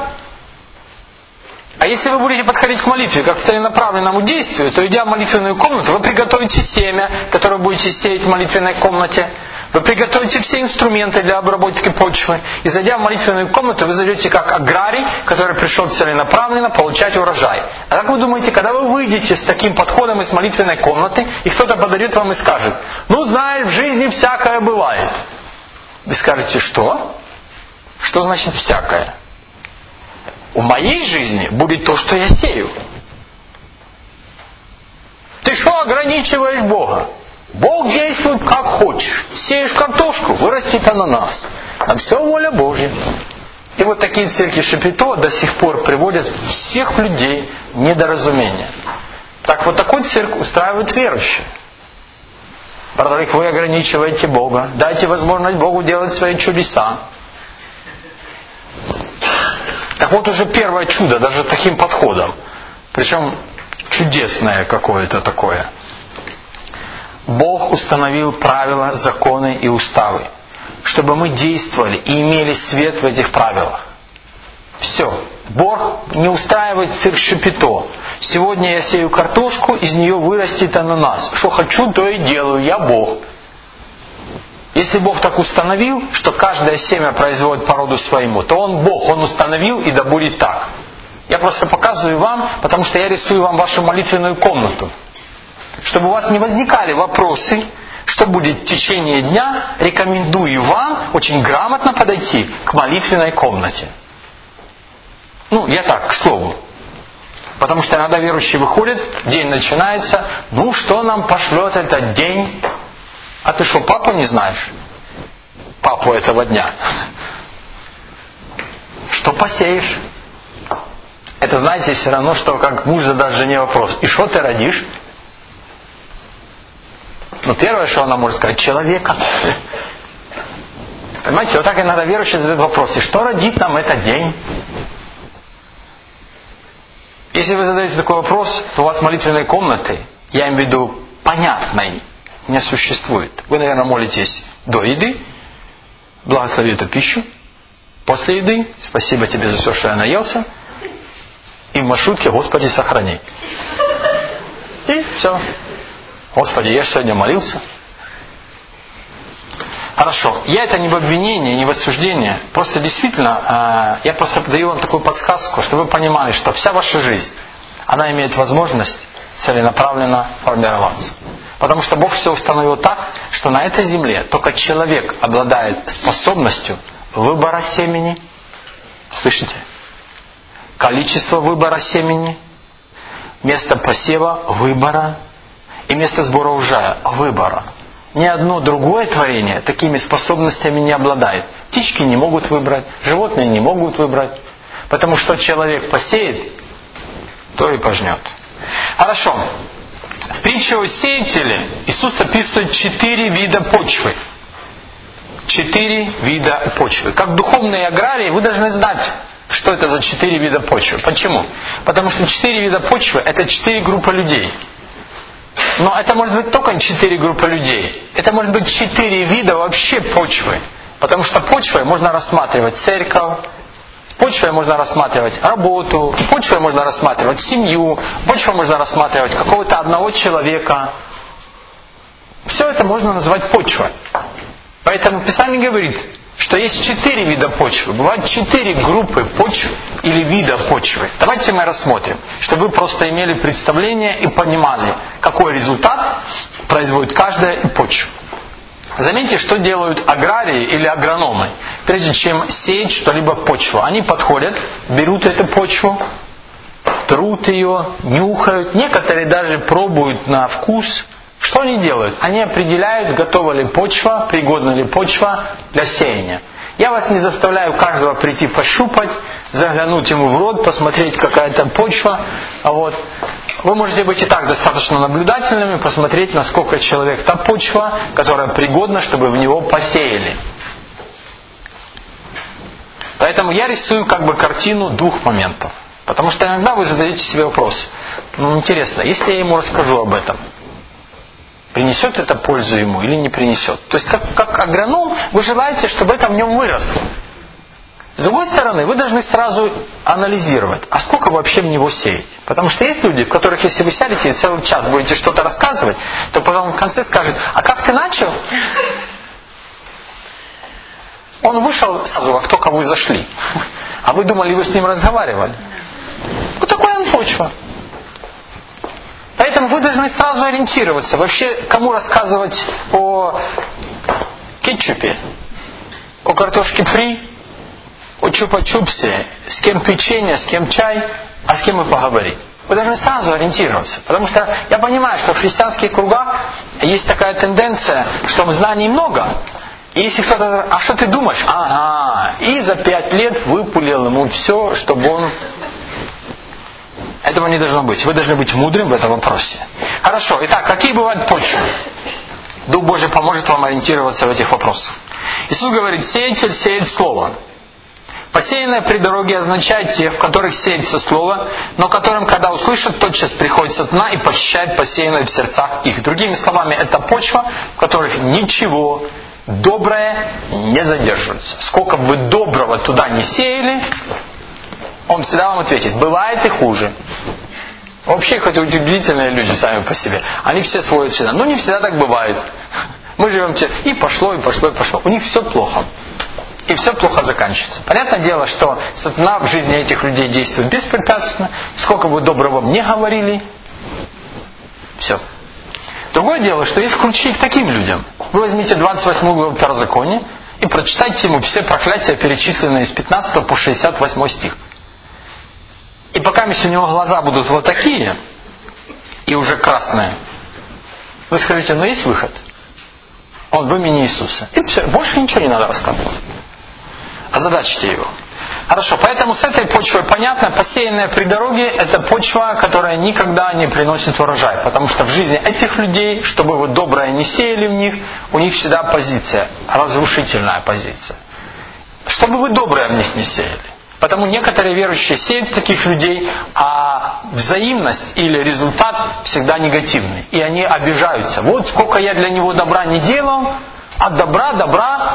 А если вы будете подходить к молитве как к целенаправленному действию, то, идя в молитвенную комнату, вы приготовите семя, которое будете сеять в молитвенной комнате. Вы приготовите все инструменты для обработки почвы. И, зайдя в молитвенную комнату, вы зайдете как аграрий, который пришел целенаправленно получать урожай. А как вы думаете, когда вы выйдете с таким подходом из молитвенной комнаты, и кто-то подойдет вам и скажет: ну, знаешь, в жизни всякое бывает. Вы скажете: что? Что значит всякое? У моей жизни будет то, что я сею. Ты что ограничиваешь Бога? Бог действует как хочешь. Сеешь картошку, вырастет ананас. А все воля Божья. И вот такие церкви Шапито до сих пор приводят всех людей в недоразумение. Так вот такой цирк устраивают верующие. Братья, вы ограничиваете Бога. Дайте возможность Богу делать свои чудеса. Так вот уже первое чудо, даже таким подходом. Причем чудесное какое-то такое. Бог установил правила, законы и уставы, чтобы мы действовали и имели свет в этих правилах. Все. Бог не устраивает цирк Шапито. Сегодня я сею картошку, из нее вырастет ананас. Что хочу, то и делаю. Я Бог. Если Бог так установил, что каждое семя производит по роду своему, то Он Бог, Он установил, и да будет так. Я просто показываю вам, потому что я рисую вам вашу молитвенную комнату. Чтобы у вас не возникали вопросы, что будет в течение дня, рекомендую вам очень грамотно подойти к молитвенной комнате. Ну, я так, к слову. Потому что иногда верующие выходят, день начинается, ну, что нам пошлет этот день? А ты что, папу не знаешь? Папу этого дня. Что посеешь? Это, знаете, все равно, что как муж задать жене вопрос: и что ты родишь? Ну, первое, что она может сказать: человека. Понимаете, вот так иногда верующие задают вопросы: что родит нам этот день? Если вы задаете такой вопрос, то у вас молитвенной комнаты, я имею в виду понятной, не существует. Вы, наверное, молитесь до еды, благослови эту пищу, после еды, спасибо тебе за все, что я наелся, и в маршрутке: Господи, сохрани. И все. Господи, я же сегодня молился. Хорошо. Я это не в обвинение, не в осуждение. Просто действительно, я просто даю вам такую подсказку, чтобы вы понимали, что вся ваша жизнь, она имеет возможность целенаправленно формироваться. Потому что Бог все установил так, что на этой земле только человек обладает способностью выбора семени. Слышите? Количество выбора семени, место посева выбора и место сбора урожая выбора. Ни одно другое творение такими способностями не обладает. Птички не могут выбрать, животные не могут выбрать. Потому что человек посеет, то и пожнет. Хорошо. В притче о сеятеле Иисус описывает 4 вида почвы. 4 вида почвы. Как духовные аграрии вы должны знать, что это за 4 вида почвы. Почему? Потому что 4 вида почвы это 4 группы людей. Но это может быть только 4 группы людей. Это может быть 4 вида вообще почвы. Потому что почвой можно рассматривать церковь, почвой можно рассматривать работу, почвой можно рассматривать семью, почвой можно рассматривать какого-то одного человека. Все это можно назвать почвой. Поэтому Писание говорит, что есть 4 вида почвы. Бывают 4 группы почв или вида почвы. Давайте мы рассмотрим, чтобы вы просто имели представление и понимали, какой результат производит каждая почва. Заметьте, что делают аграрии или агрономы, прежде чем сеять что-либо в почву. Они подходят, берут эту почву, трут ее, нюхают. Некоторые даже пробуют на вкус. Что они делают? Они определяют, готова ли почва, пригодна ли почва для сеяния. Я вас не заставляю каждого прийти пощупать, заглянуть ему в рот, посмотреть, какая там почва. Вот. Вы можете быть и так достаточно наблюдательными, посмотреть, насколько человек та почва, которая пригодна, чтобы в него посеяли. Поэтому я рисую как бы картину 2 моментов. Потому что иногда вы задаете себе вопрос. Интересно, если я ему расскажу об этом, принесет это пользу ему или не принесет? То есть, как агроном, вы желаете, чтобы это в нем выросло. С другой стороны, вы должны сразу анализировать, а сколько вообще в него сеять. Потому что есть люди, в которых, если вы сядете и целый час будете что-то рассказывать, то потом в конце скажут, а как ты начал? Он вышел сразу, как только вы зашли. А вы думали, вы с ним разговаривали. Вот такая он почва. Поэтому вы должны сразу ориентироваться. Вообще, кому рассказывать о кетчупе, о картошке фри, о чупа-чупсе, с кем печенье, с кем чай, а с кем и поговорить. Вы должны сразу ориентироваться. Потому что я понимаю, что в христианских кругах есть такая тенденция, что знаний много. И если кто-то говорит, а что ты думаешь? И за 5 лет выпулил ему все, чтобы он... Этого не должно быть. Вы должны быть мудрым в этом вопросе. Хорошо. Итак, какие бывают почвы? Дух Божий поможет вам ориентироваться в этих вопросах. Иисус говорит, сеятель сеет слово. Посеянное при дороге означает тех, в которых сеется слово, но которым, когда услышат, тотчас приходит сатана и похищает посеянное в сердцах их. Другими словами, это почва, в которых ничего доброе не задерживается. Сколько бы вы доброго туда не сеяли, он всегда вам ответит, бывает и хуже. Вообще, хоть удивительные люди сами по себе, они все сводят всегда. Но не всегда так бывает. Мы живем и пошло, и пошло, и пошло. У них все плохо. И все плохо заканчивается. Понятное дело, что сатана в жизни этих людей действует беспрепятственно. Сколько бы доброго мне говорили, все. Другое дело, что есть ключи к таким людям. Вы возьмите 28 главу Второзакония и прочитайте ему все проклятия, перечисленные с 15 по 68 стих. И пока у него глаза будут вот такие, и уже красные, вы скажете, ну есть выход? Он в имени Иисуса. И все, больше ничего не надо рассказывать. Озадачьте его. Хорошо, поэтому с этой почвой понятно, посеянная при дороге, это почва, которая никогда не приносит урожай. Потому что в жизни этих людей, чтобы вы доброе не сеяли в них, у них всегда позиция, разрушительная позиция. Чтобы вы доброе в них не сеяли. Потому некоторые верующие сеют таких людей, а взаимность или результат всегда негативный. И они обижаются. Вот сколько я для него добра не делал, от добра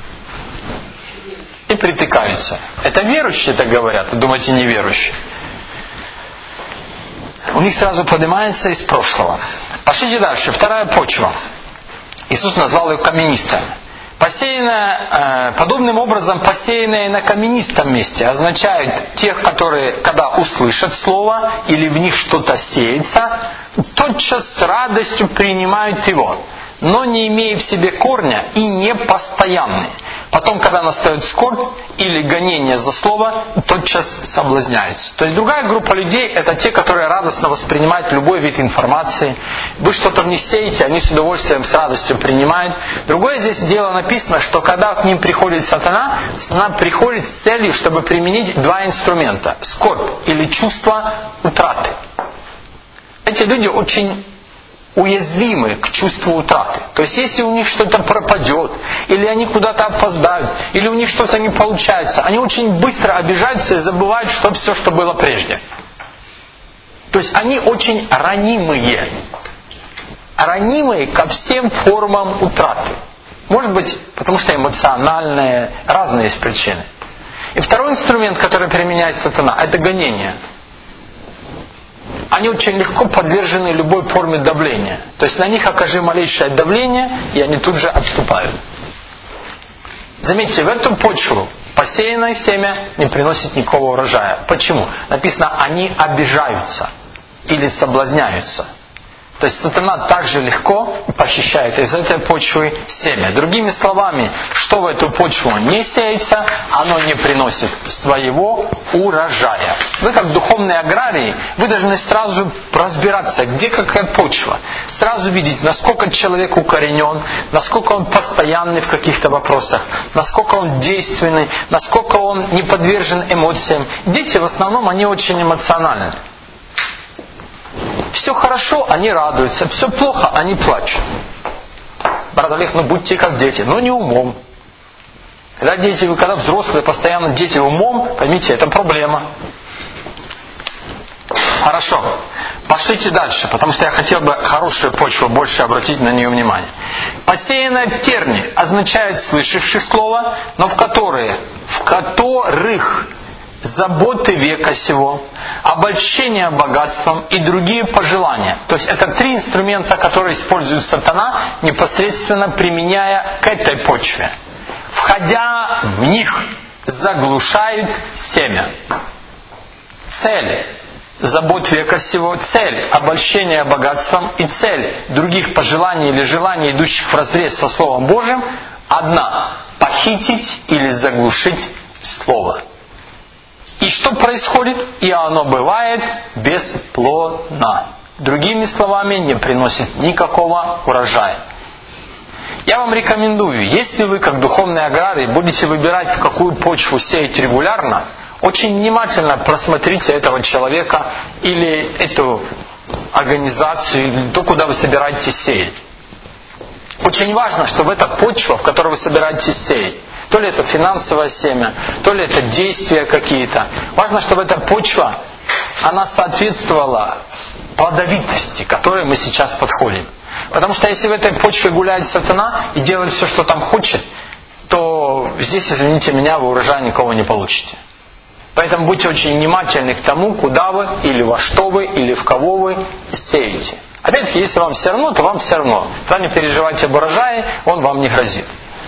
и притыкаются. Это верующие так говорят, думаете, неверующие. у них сразу поднимается из прошлого. Пошлите дальше. Вторая почва. Иисус назвал ее каменистой. Посеянная, подобным образом посеянные на каменистом месте означает тех, которые, когда услышат слово или в них что-то сеется, тотчас с радостью принимают его, но не имея в себе корня и не постоянные. Потом, когда настает скорбь или гонение за слово, тотчас соблазняются. То есть другая группа людей — это те, которые радостно воспринимают любой вид информации. Вы что-то в них сеете, они с удовольствием, с радостью принимают. Другое здесь дело написано, что когда к ним приходит сатана приходит с целью, чтобы применить два инструмента: скорбь или чувство утраты. Эти люди очень уязвимы к чувству утраты. То есть, если у них что-то пропадет, или они куда-то опоздают, или у них что-то не получается, они очень быстро обижаются и забывают все, что было прежде. То есть, они очень ранимые. Ранимые ко всем формам утраты. Может быть, потому что эмоциональные, разные есть причины. И второй инструмент, который применяет сатана, это гонение. Они очень легко подвержены любой форме давления. То есть на них окажи малейшее давление, и они тут же отступают. Заметьте, в эту почву посеянное семя не приносит никакого урожая. Почему? Написано, они обижаются или соблазняются. То есть сатана также легко похищает из этой почвы семя. Другими словами, что в эту почву не сеется, оно не приносит своего урожая. Вы, как духовные аграрии, вы должны сразу разбираться, где какая почва. Сразу видеть, насколько человек укоренен, насколько он постоянный в каких-то вопросах, насколько он действенный, насколько он не подвержен эмоциям. Дети в основном, они очень эмоциональны. Все хорошо, они радуются. Все плохо, они плачут. Брат Олег, будьте как дети, но не умом. Когда взрослые, постоянно дети умом, поймите, это проблема. Хорошо. Пошлите дальше, потому что я хотел бы хорошую почву больше обратить на нее внимание. Посеянное в терни означает слышавших слово, но в которых заботы века сего, обольщение богатством и другие пожелания. То есть это три инструмента, которые использует сатана, непосредственно применяя к этой почве. Входя в них, заглушают семя. Цель забот века сего, цель обольщения богатством и цель других пожеланий или желаний, идущих вразрез со Словом Божьим, одна – похитить или заглушить Слово. И что происходит? И оно бывает бесплодно. Другими словами, не приносит никакого урожая. Я вам рекомендую, если вы, как духовные аграрии, будете выбирать, в какую почву сеять регулярно, очень внимательно просмотрите этого человека или эту организацию, или то, куда вы собираетесь сеять. Очень важно, чтобы эта почва, в которой вы собираетесь сеять, то ли это финансовое семя, то ли это действия какие-то. Важно, чтобы эта почва, она соответствовала плодовитости, к которой мы сейчас подходим. Потому что если в этой почве гуляет сатана и делает все, что там хочет, то здесь, извините меня, вы урожая никого не получите. Поэтому будьте очень внимательны к тому, куда вы, или во что вы, или в кого вы сеете. Опять-таки, если вам все равно, то вам все равно. Тогда не переживайте об урожае, он вам не грозит.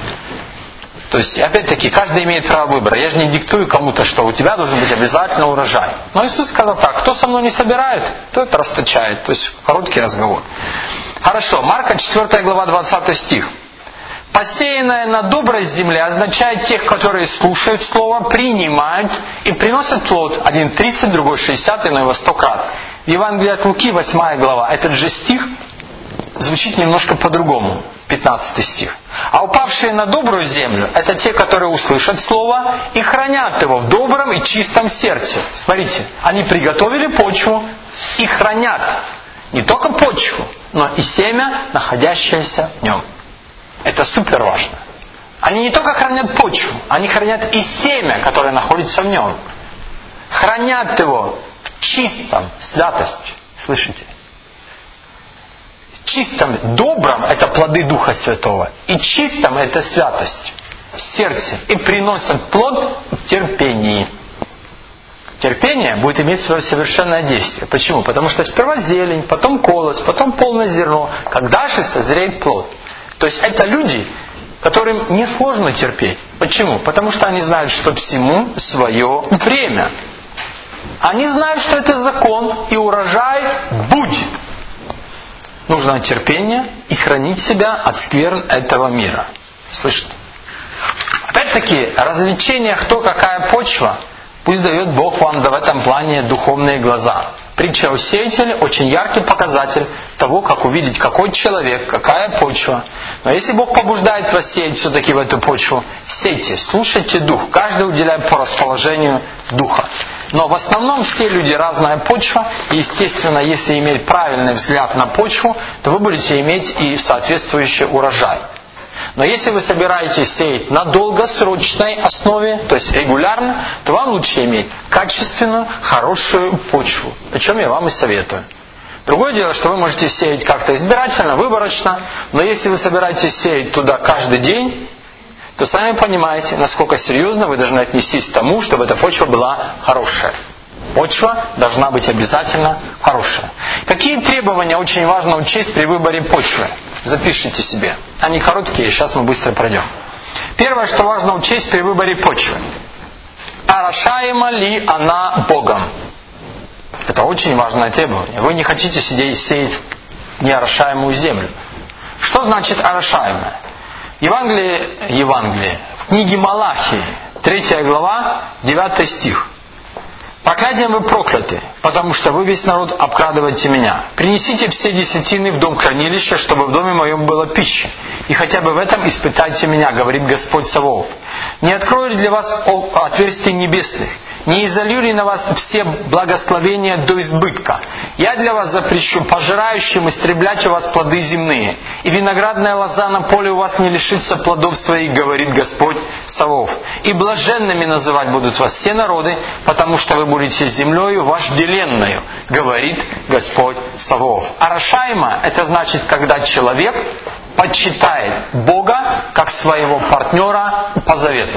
То есть, опять-таки, каждый имеет право выбора. Я же не диктую кому-то, что у тебя должен быть обязательно урожай. Но Иисус сказал так: кто со мной не собирает, тот расточает. То есть, короткий разговор. Хорошо, Марка 4 глава 20 стих. Посеянное на доброй земле означает тех, которые слушают Слово, принимают и приносят плод. Один 30, другой 60, иной во 100 крат. В Евангелии от Луки 8 глава. Этот же стих звучит немножко по-другому. 15 стих. А упавшие на добрую землю — это те, которые услышат Слово и хранят его в добром и чистом сердце. Смотрите, они приготовили почву и хранят не только почву, но и семя, находящееся в нем. Это супер важно. Они не только хранят почву, они хранят и семя, которое находится в нем. Хранят его в чистом, святости. Слышите? Чистом, добром — это плоды Духа Святого. И чистом — это святость в сердце. И приносят плод в терпении. Терпение будет иметь свое совершенное действие. Почему? Потому что сперва зелень, потом колос, потом полное зерно. Когда же созреет плод? То есть это люди, которым несложно терпеть. Почему? Потому что они знают, что всему свое время. Они знают, что это закон, и урожай будет. Нужно терпение и хранить себя от скверн этого мира. Слышите? Опять-таки, развлечение, кто какая почва, пусть дает Бог вам в этом плане духовные глаза. Притча о сеятеле очень яркий показатель того, как увидеть, какой человек, какая почва. Но если Бог побуждает вас сеять все-таки в эту почву, сейте, слушайте дух. Каждый уделяет по расположению духа. Но в основном все люди разная почва. И, естественно, если иметь правильный взгляд на почву, то вы будете иметь и соответствующий урожай. Но если вы собираетесь сеять на долгосрочной основе, то есть регулярно, то вам лучше иметь качественную, хорошую почву. О чем я вам и советую. Другое дело, что вы можете сеять как-то избирательно, выборочно, но если вы собираетесь сеять туда каждый день, то сами понимаете, насколько серьезно вы должны отнестись к тому, чтобы эта почва была хорошая. Почва должна быть обязательно хорошая. Какие требования очень важно учесть при выборе почвы? Запишите себе. Они короткие, сейчас мы быстро пройдем. Первое, что важно учесть при выборе почвы. Орошаема ли она Богом? Это очень важное требование. Вы не хотите сеять неорошаемую землю. Что значит орошаемая? Евангелие. В книге Малахии, 3 глава, 9 стих. «Проклятием вы прокляты, потому что вы весь народ обкрадываете меня. Принесите все десятины в дом хранилища, чтобы в доме моем была пища. И хотя бы в этом испытайте меня, говорит Господь Саваоф. Не открою ли для вас отверстий небесных? Не изолью ли на вас все благословения до избытка? Я для вас запрещу пожирающим истреблять у вас плоды земные, и виноградная лоза на поле у вас не лишится плодов своих, говорит Господь Саваоф. И блаженными называть будут вас все народы, потому что вы будете землею вожделенною, говорит Господь Саваоф». Орошаемо — это значит, когда человек почитает Бога как своего партнера по завету.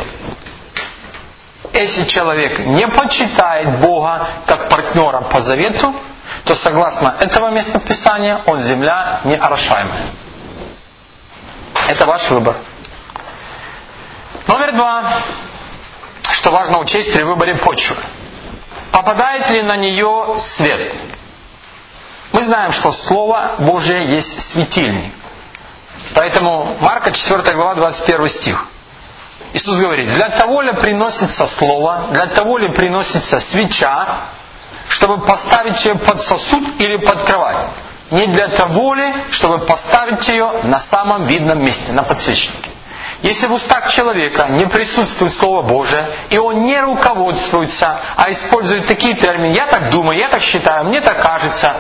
Если человек не почитает Бога как партнера по завету, то согласно этого местописания он земля не орошаемая. Это ваш выбор. Номер 2. Что важно учесть при выборе почвы. Попадает ли на нее свет? Мы знаем, что Слово Божие есть светильник. Поэтому Марка 4 глава 21 стих. Иисус говорит: для того ли приносится слово, для того ли приносится свеча, чтобы поставить ее под сосуд или под кровать? Не для того ли, чтобы поставить ее на самом видном месте, на подсвечнике? Если в устах человека не присутствует Слово Божие, и он не руководствуется, а использует такие термины: «я так думаю», «я так считаю», «мне так кажется»,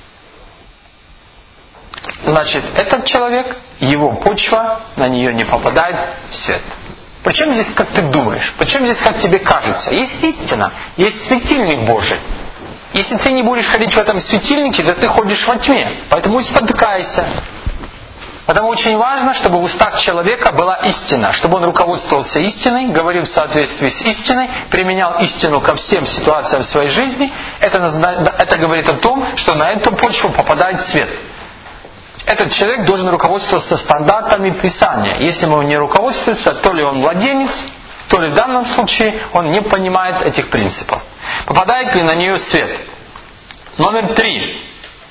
значит, этот человек, его почва, на нее не попадает свет. Причем здесь как ты думаешь? Причем здесь как тебе кажется? Есть истина, есть светильник Божий. Если ты не будешь ходить в этом светильнике, то ты ходишь во тьме. Поэтому и спотыкайся. Потому очень важно, чтобы в устах человека была истина, чтобы он руководствовался истиной, говорил в соответствии с истиной, применял истину ко всем ситуациям в своей жизни. Это говорит о том, что на эту почву попадает свет. Этот человек должен руководствоваться стандартами Писания. Если он не руководствуется, то ли он младенец, то ли в данном случае он не понимает этих принципов. Попадает ли на нее свет? Номер 3.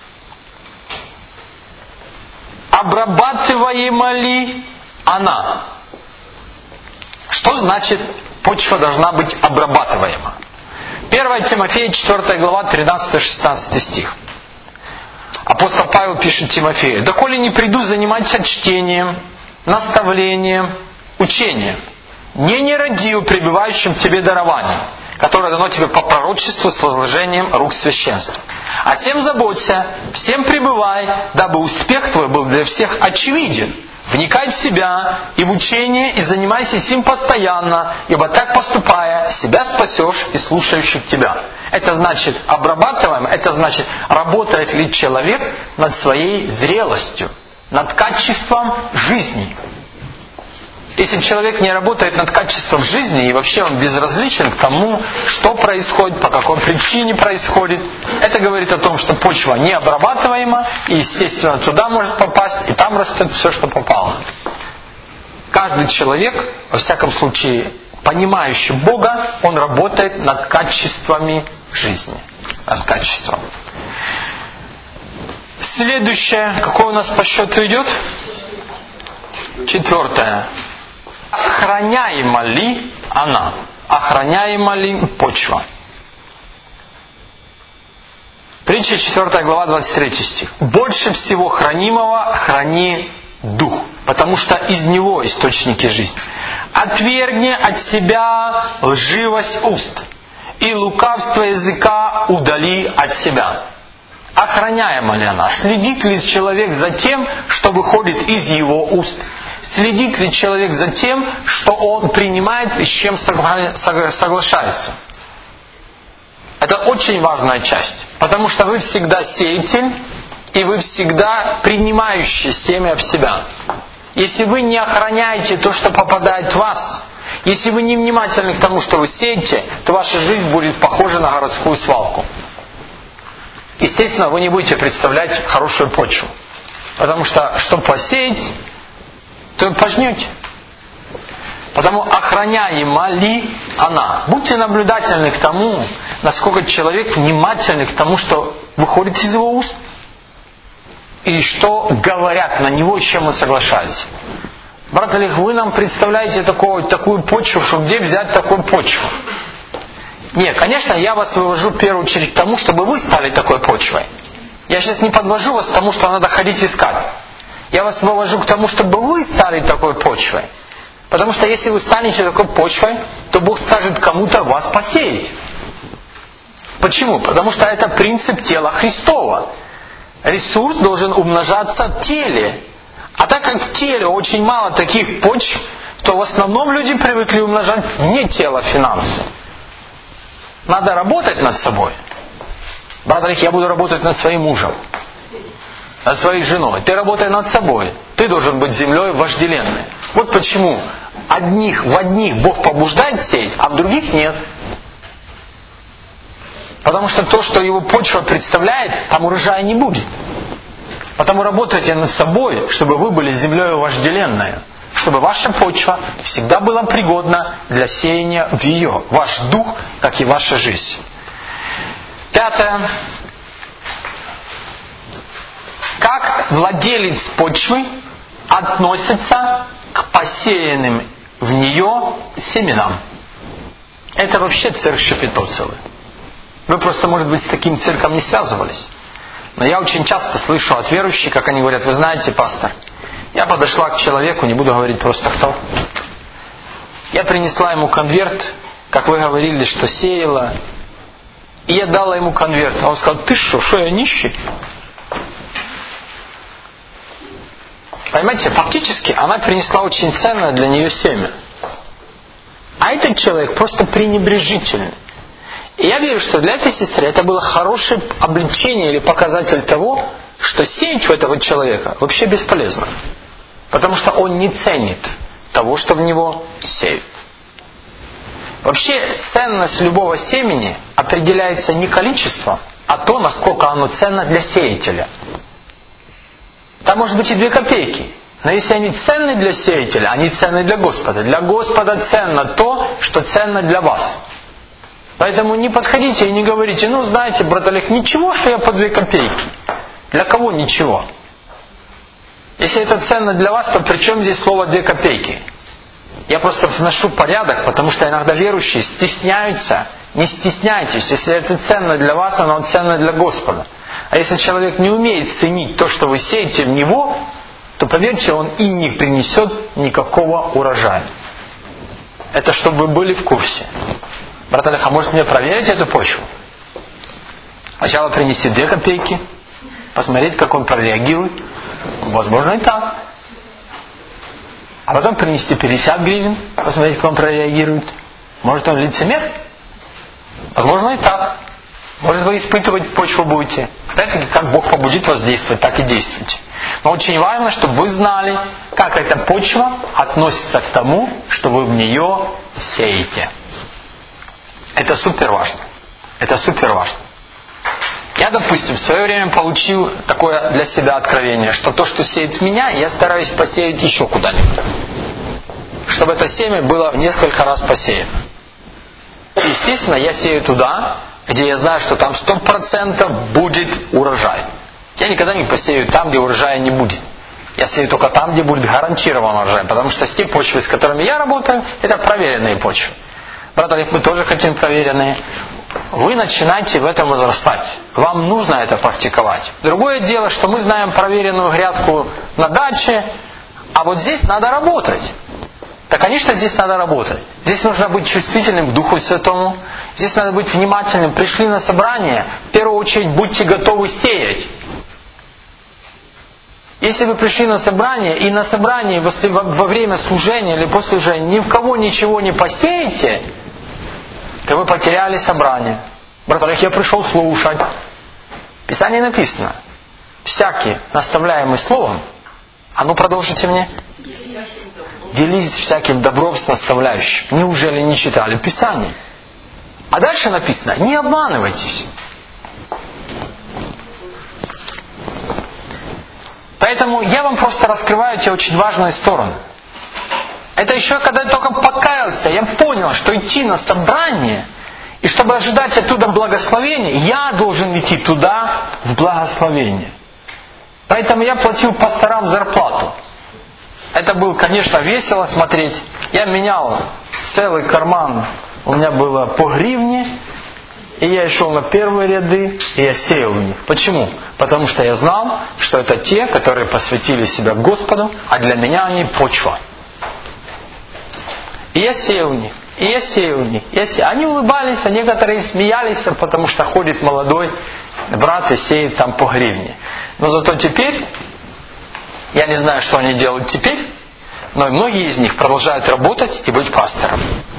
Обрабатываема ли она? Что значит почва должна быть обрабатываема? 1 Тимофея 4 глава 13-16 стих. Апостол Павел пишет Тимофею: «Доколе не приду заниматься чтением, наставлением, учением, не родию пребывающим в тебе дарованием, которое дано тебе по пророчеству с возложением рук священства. А всем заботься, всем пребывай, дабы успех твой был для всех очевиден. Вникай в себя и в учение, и занимайся сим постоянно, ибо так поступая, себя спасешь и слушающих тебя». Это значит обрабатываем, это значит, работает ли человек над своей зрелостью, над качеством жизни. Если человек не работает над качеством жизни и вообще он безразличен к тому, что происходит, по какой причине происходит, это говорит о том, что почва необрабатываема, и естественно туда может попасть, и там растет все, что попало. Каждый человек, во всяком случае, понимающий Бога, он работает над качествами жизни. Над качеством. Следующее, какое у нас по счету идет? 4. Охраняема ли она? Охраняема ли почва? Притча 4 глава 23 стих. Больше всего хранимого храни дух, потому что из него источники жизни. Отвергни от себя лживость уст, и лукавство языка удали от себя. Охраняема ли она? Следит ли человек за тем, что выходит из его уст? Следит ли человек за тем, что он принимает и с чем соглашается? Это очень важная часть, потому что вы всегда сеятель, и вы всегда принимающий семя в себя. Если вы не охраняете то, что попадает в вас, если вы не внимательны к тому, что вы сеете, то ваша жизнь будет похожа на городскую свалку. Естественно, вы не будете представлять хорошую почву. Потому что, что посеять, то пожнете. Потому охраняема ли она? Будьте наблюдательны к тому, насколько человек внимательный к тому, что выходит из его уст. И что говорят на него, с чем он соглашается. Брат Олег, вы нам представляете такую почву, что где взять такую почву? Нет, конечно, я вас вывожу в первую очередь к тому, чтобы вы стали такой почвой. Я сейчас не подвожу вас к тому, что надо ходить искать. Я вас вывожу к тому, чтобы вы стали такой почвой. Потому что если вы станете такой почвой, то Бог скажет кому-то вас посеять. Почему? Потому что это принцип тела Христова. Ресурс должен умножаться в теле. А так как в теле очень мало таких почв, то в основном люди привыкли умножать вне тела финансы. Надо работать над собой. Брат Олег, я буду работать над своим мужем, над своей женой. Ты работай над собой. Ты должен быть землей вожделенной. Вот почему в одних Бог побуждает сеять, а в других нет. Потому что то, что его почва представляет, там урожая не будет. Потому работайте над собой, чтобы вы были землей вожделенной. Чтобы ваша почва всегда была пригодна для сеяния в ее. Ваш дух, как и ваша жизнь. 5. Как владелец почвы относится к посеянным в нее семенам? Это вообще цирк Шапито целый. Вы просто, может быть, с таким цирком не связывались. Но я очень часто слышу от верующих, как они говорят: вы знаете, пастор, я подошла к человеку, не буду говорить просто кто. Я принесла ему конверт, как вы говорили, что сеяла. И я дала ему конверт. А он сказал: ты что я нищий? Понимаете, фактически она принесла очень ценное для нее семя. А этот человек просто пренебрежительный. И я верю, что для этой сестры это было хорошее обличение или показатель того, что сеять в этого человека вообще бесполезно. Потому что он не ценит того, что в него сеют. Вообще ценность любого семени определяется не количеством, а то, насколько оно ценно для сеятеля. Там может быть и 2 копейки. Но если они ценны для сеятеля, они ценны для Господа. Для Господа ценно то, что ценно для вас. Поэтому не подходите и не говорите: ну знаете, брат Олег, ничего, что я по 2 копейки. Для кого ничего? Если это ценно для вас, то при чем здесь слово 2 копейки? Я просто вношу порядок, потому что иногда верующие стесняются. Не стесняйтесь, если это ценно для вас, оно ценно для Господа. А если человек не умеет ценить то, что вы сеете в него, то поверьте, он и не принесет никакого урожая. Это чтобы вы были в курсе. Брат Олег, а может мне проверить эту почву? Сначала принести 2 копейки, посмотреть, как он прореагирует. Возможно и так. А потом принести 50 гривен, посмотреть, как он прореагирует. Может он лицемер? Возможно и так. Может вы испытывать почву будете. Опять-таки, как Бог побудит вас действовать, так и действуйте. Но очень важно, чтобы вы знали, как эта почва относится к тому, что вы в нее сеете. Это супер важно. Это супер важно. Я, допустим, в свое время получил такое для себя откровение, что то, что сеет в меня, я стараюсь посеять еще куда-нибудь. Чтобы это семя было в несколько раз посеяно. Естественно, я сею туда, где я знаю, что там 100% будет урожай. Я никогда не посею там, где урожая не будет. Я сею только там, где будет гарантирован урожай. Потому что те почвы, с которыми я работаю, это проверенные почвы. Брат Олег, мы тоже хотим проверенные. Вы начинаете в этом возрастать. Вам нужно это практиковать. Другое дело, что мы знаем проверенную грядку на даче, а вот здесь надо работать. Да, конечно, здесь надо работать. Здесь нужно быть чувствительным к Духу Святому. Здесь надо быть внимательным. Пришли на собрание, в первую очередь будьте готовы сеять. Если вы пришли на собрание, и на собрании во время служения или после служения ни в кого ничего не посеете, то вы потеряли собрание. Брат Олег, я пришел слушать. В Писании написано: всякий, наставляемый словом, а ну продолжите мне. Делитесь всяким добром с наставляющим. Неужели не читали Писание? А дальше написано: не обманывайтесь. Поэтому я вам просто раскрываю те очень важные стороны. Это еще когда я только покаялся, я понял, что идти на собрание, и чтобы ожидать оттуда благословения, я должен идти туда в благословение. Поэтому я платил пасторам зарплату. Это было, конечно, весело смотреть. Я менял целый карман, у меня было по гривне, и я шел на первые ряды, и я сеял в них. Почему? Потому что я знал, что это те, которые посвятили себя Господу, а для меня они почва. И я сеял в них, и я сеял в них. Они улыбались, а некоторые смеялись, потому что ходит молодой брат и сеет там по гривне. Но зато теперь, я не знаю, что они делают теперь, но многие из них продолжают работать и быть пастором.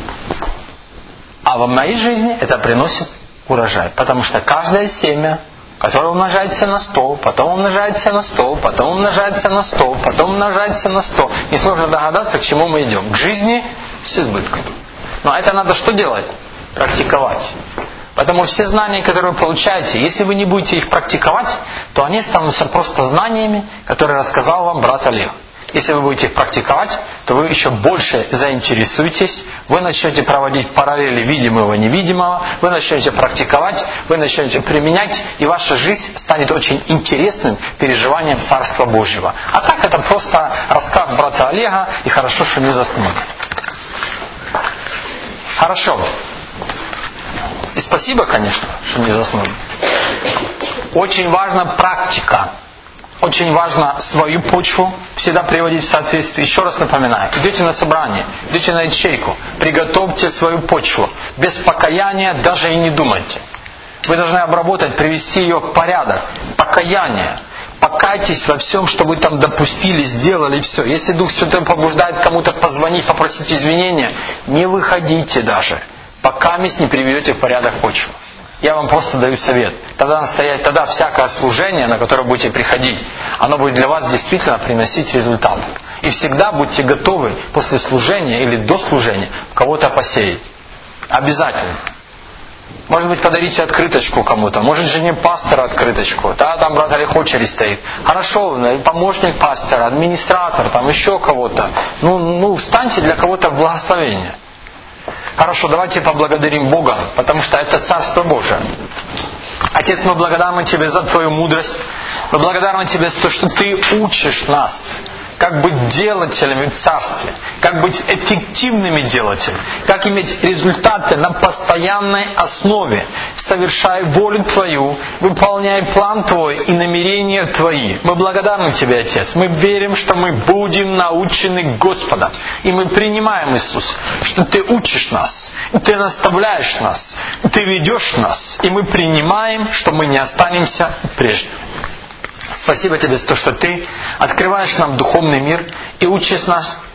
А в моей жизни это приносит урожай. Потому что каждое семя, которое умножается на 100, потом умножается на 100, потом умножается на 100, потом умножается на 100. Несложно догадаться, к чему мы идем. К жизни с избытком. Но это надо что делать? Практиковать. Поэтому все знания, которые вы получаете, если вы не будете их практиковать, то они станутся просто знаниями, которые рассказал вам брат Олег. Если вы будете их практиковать, то вы еще больше заинтересуетесь, вы начнете проводить параллели видимого и невидимого, вы начнете практиковать, вы начнете применять, и ваша жизнь станет очень интересным переживанием Царства Божьего. А так это просто рассказ брата Олега, и хорошо, что не заснули. Хорошо. И спасибо, конечно, что не заснули. Очень важна практика. Очень важно свою почву всегда приводить в соответствие. Еще раз напоминаю, идете на собрание, идете на ячейку, приготовьте свою почву. Без покаяния даже и не думайте. Вы должны обработать, привести ее в порядок. Покаяние. Покайтесь во всем, что вы там допустили, сделали, и все. Если Дух Святой побуждает кому-то позвонить, попросить извинения, не выходите даже, пока не приведете в порядок почву. Я вам просто даю совет. Тогда всякое служение, на которое будете приходить, оно будет для вас действительно приносить результат. И всегда будьте готовы после служения или до служения кого-то посеять. Обязательно. Может быть, подарите открыточку кому-то. Может, жене пастора открыточку. Да, там брат Олег очередь стоит. Хорошо, помощник пастора, администратор, там еще кого-то. Встаньте для кого-то в благословение. Хорошо, давайте поблагодарим Бога, потому что это Царство Божие. Отец, мы благодарны Тебе за Твою мудрость. Мы благодарны Тебе за то, что Ты учишь нас, как быть делателями в Царстве, как быть эффективными делателями, как иметь результаты на постоянной основе, совершая волю Твою, выполняя план Твой и намерения Твои. Мы благодарны Тебе, Отец. Мы верим, что мы будем научены Господом. И мы принимаем, Иисус, что Ты учишь нас, Ты наставляешь нас, Ты ведешь нас. И мы принимаем, что мы не останемся прежними. Спасибо Тебе за то, что Ты открываешь нам духовный мир и учишь нас эффективно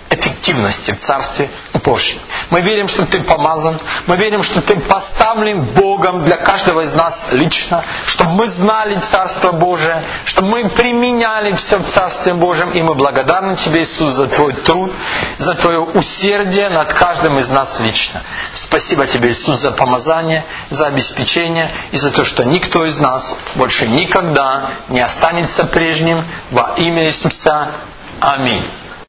активности в Царстве Божьем. Мы верим, что Ты помазан. Мы верим, что Ты поставлен Богом для каждого из нас лично. Чтобы мы знали Царство Божие. Чтобы мы применяли все в Царстве Божьем. И мы благодарны Тебе, Иисус, за Твой труд, за Твое усердие над каждым из нас лично. Спасибо Тебе, Иисус, за помазание, за обеспечение и за то, что никто из нас больше никогда не останется прежним. Во имя Иисуса. Аминь.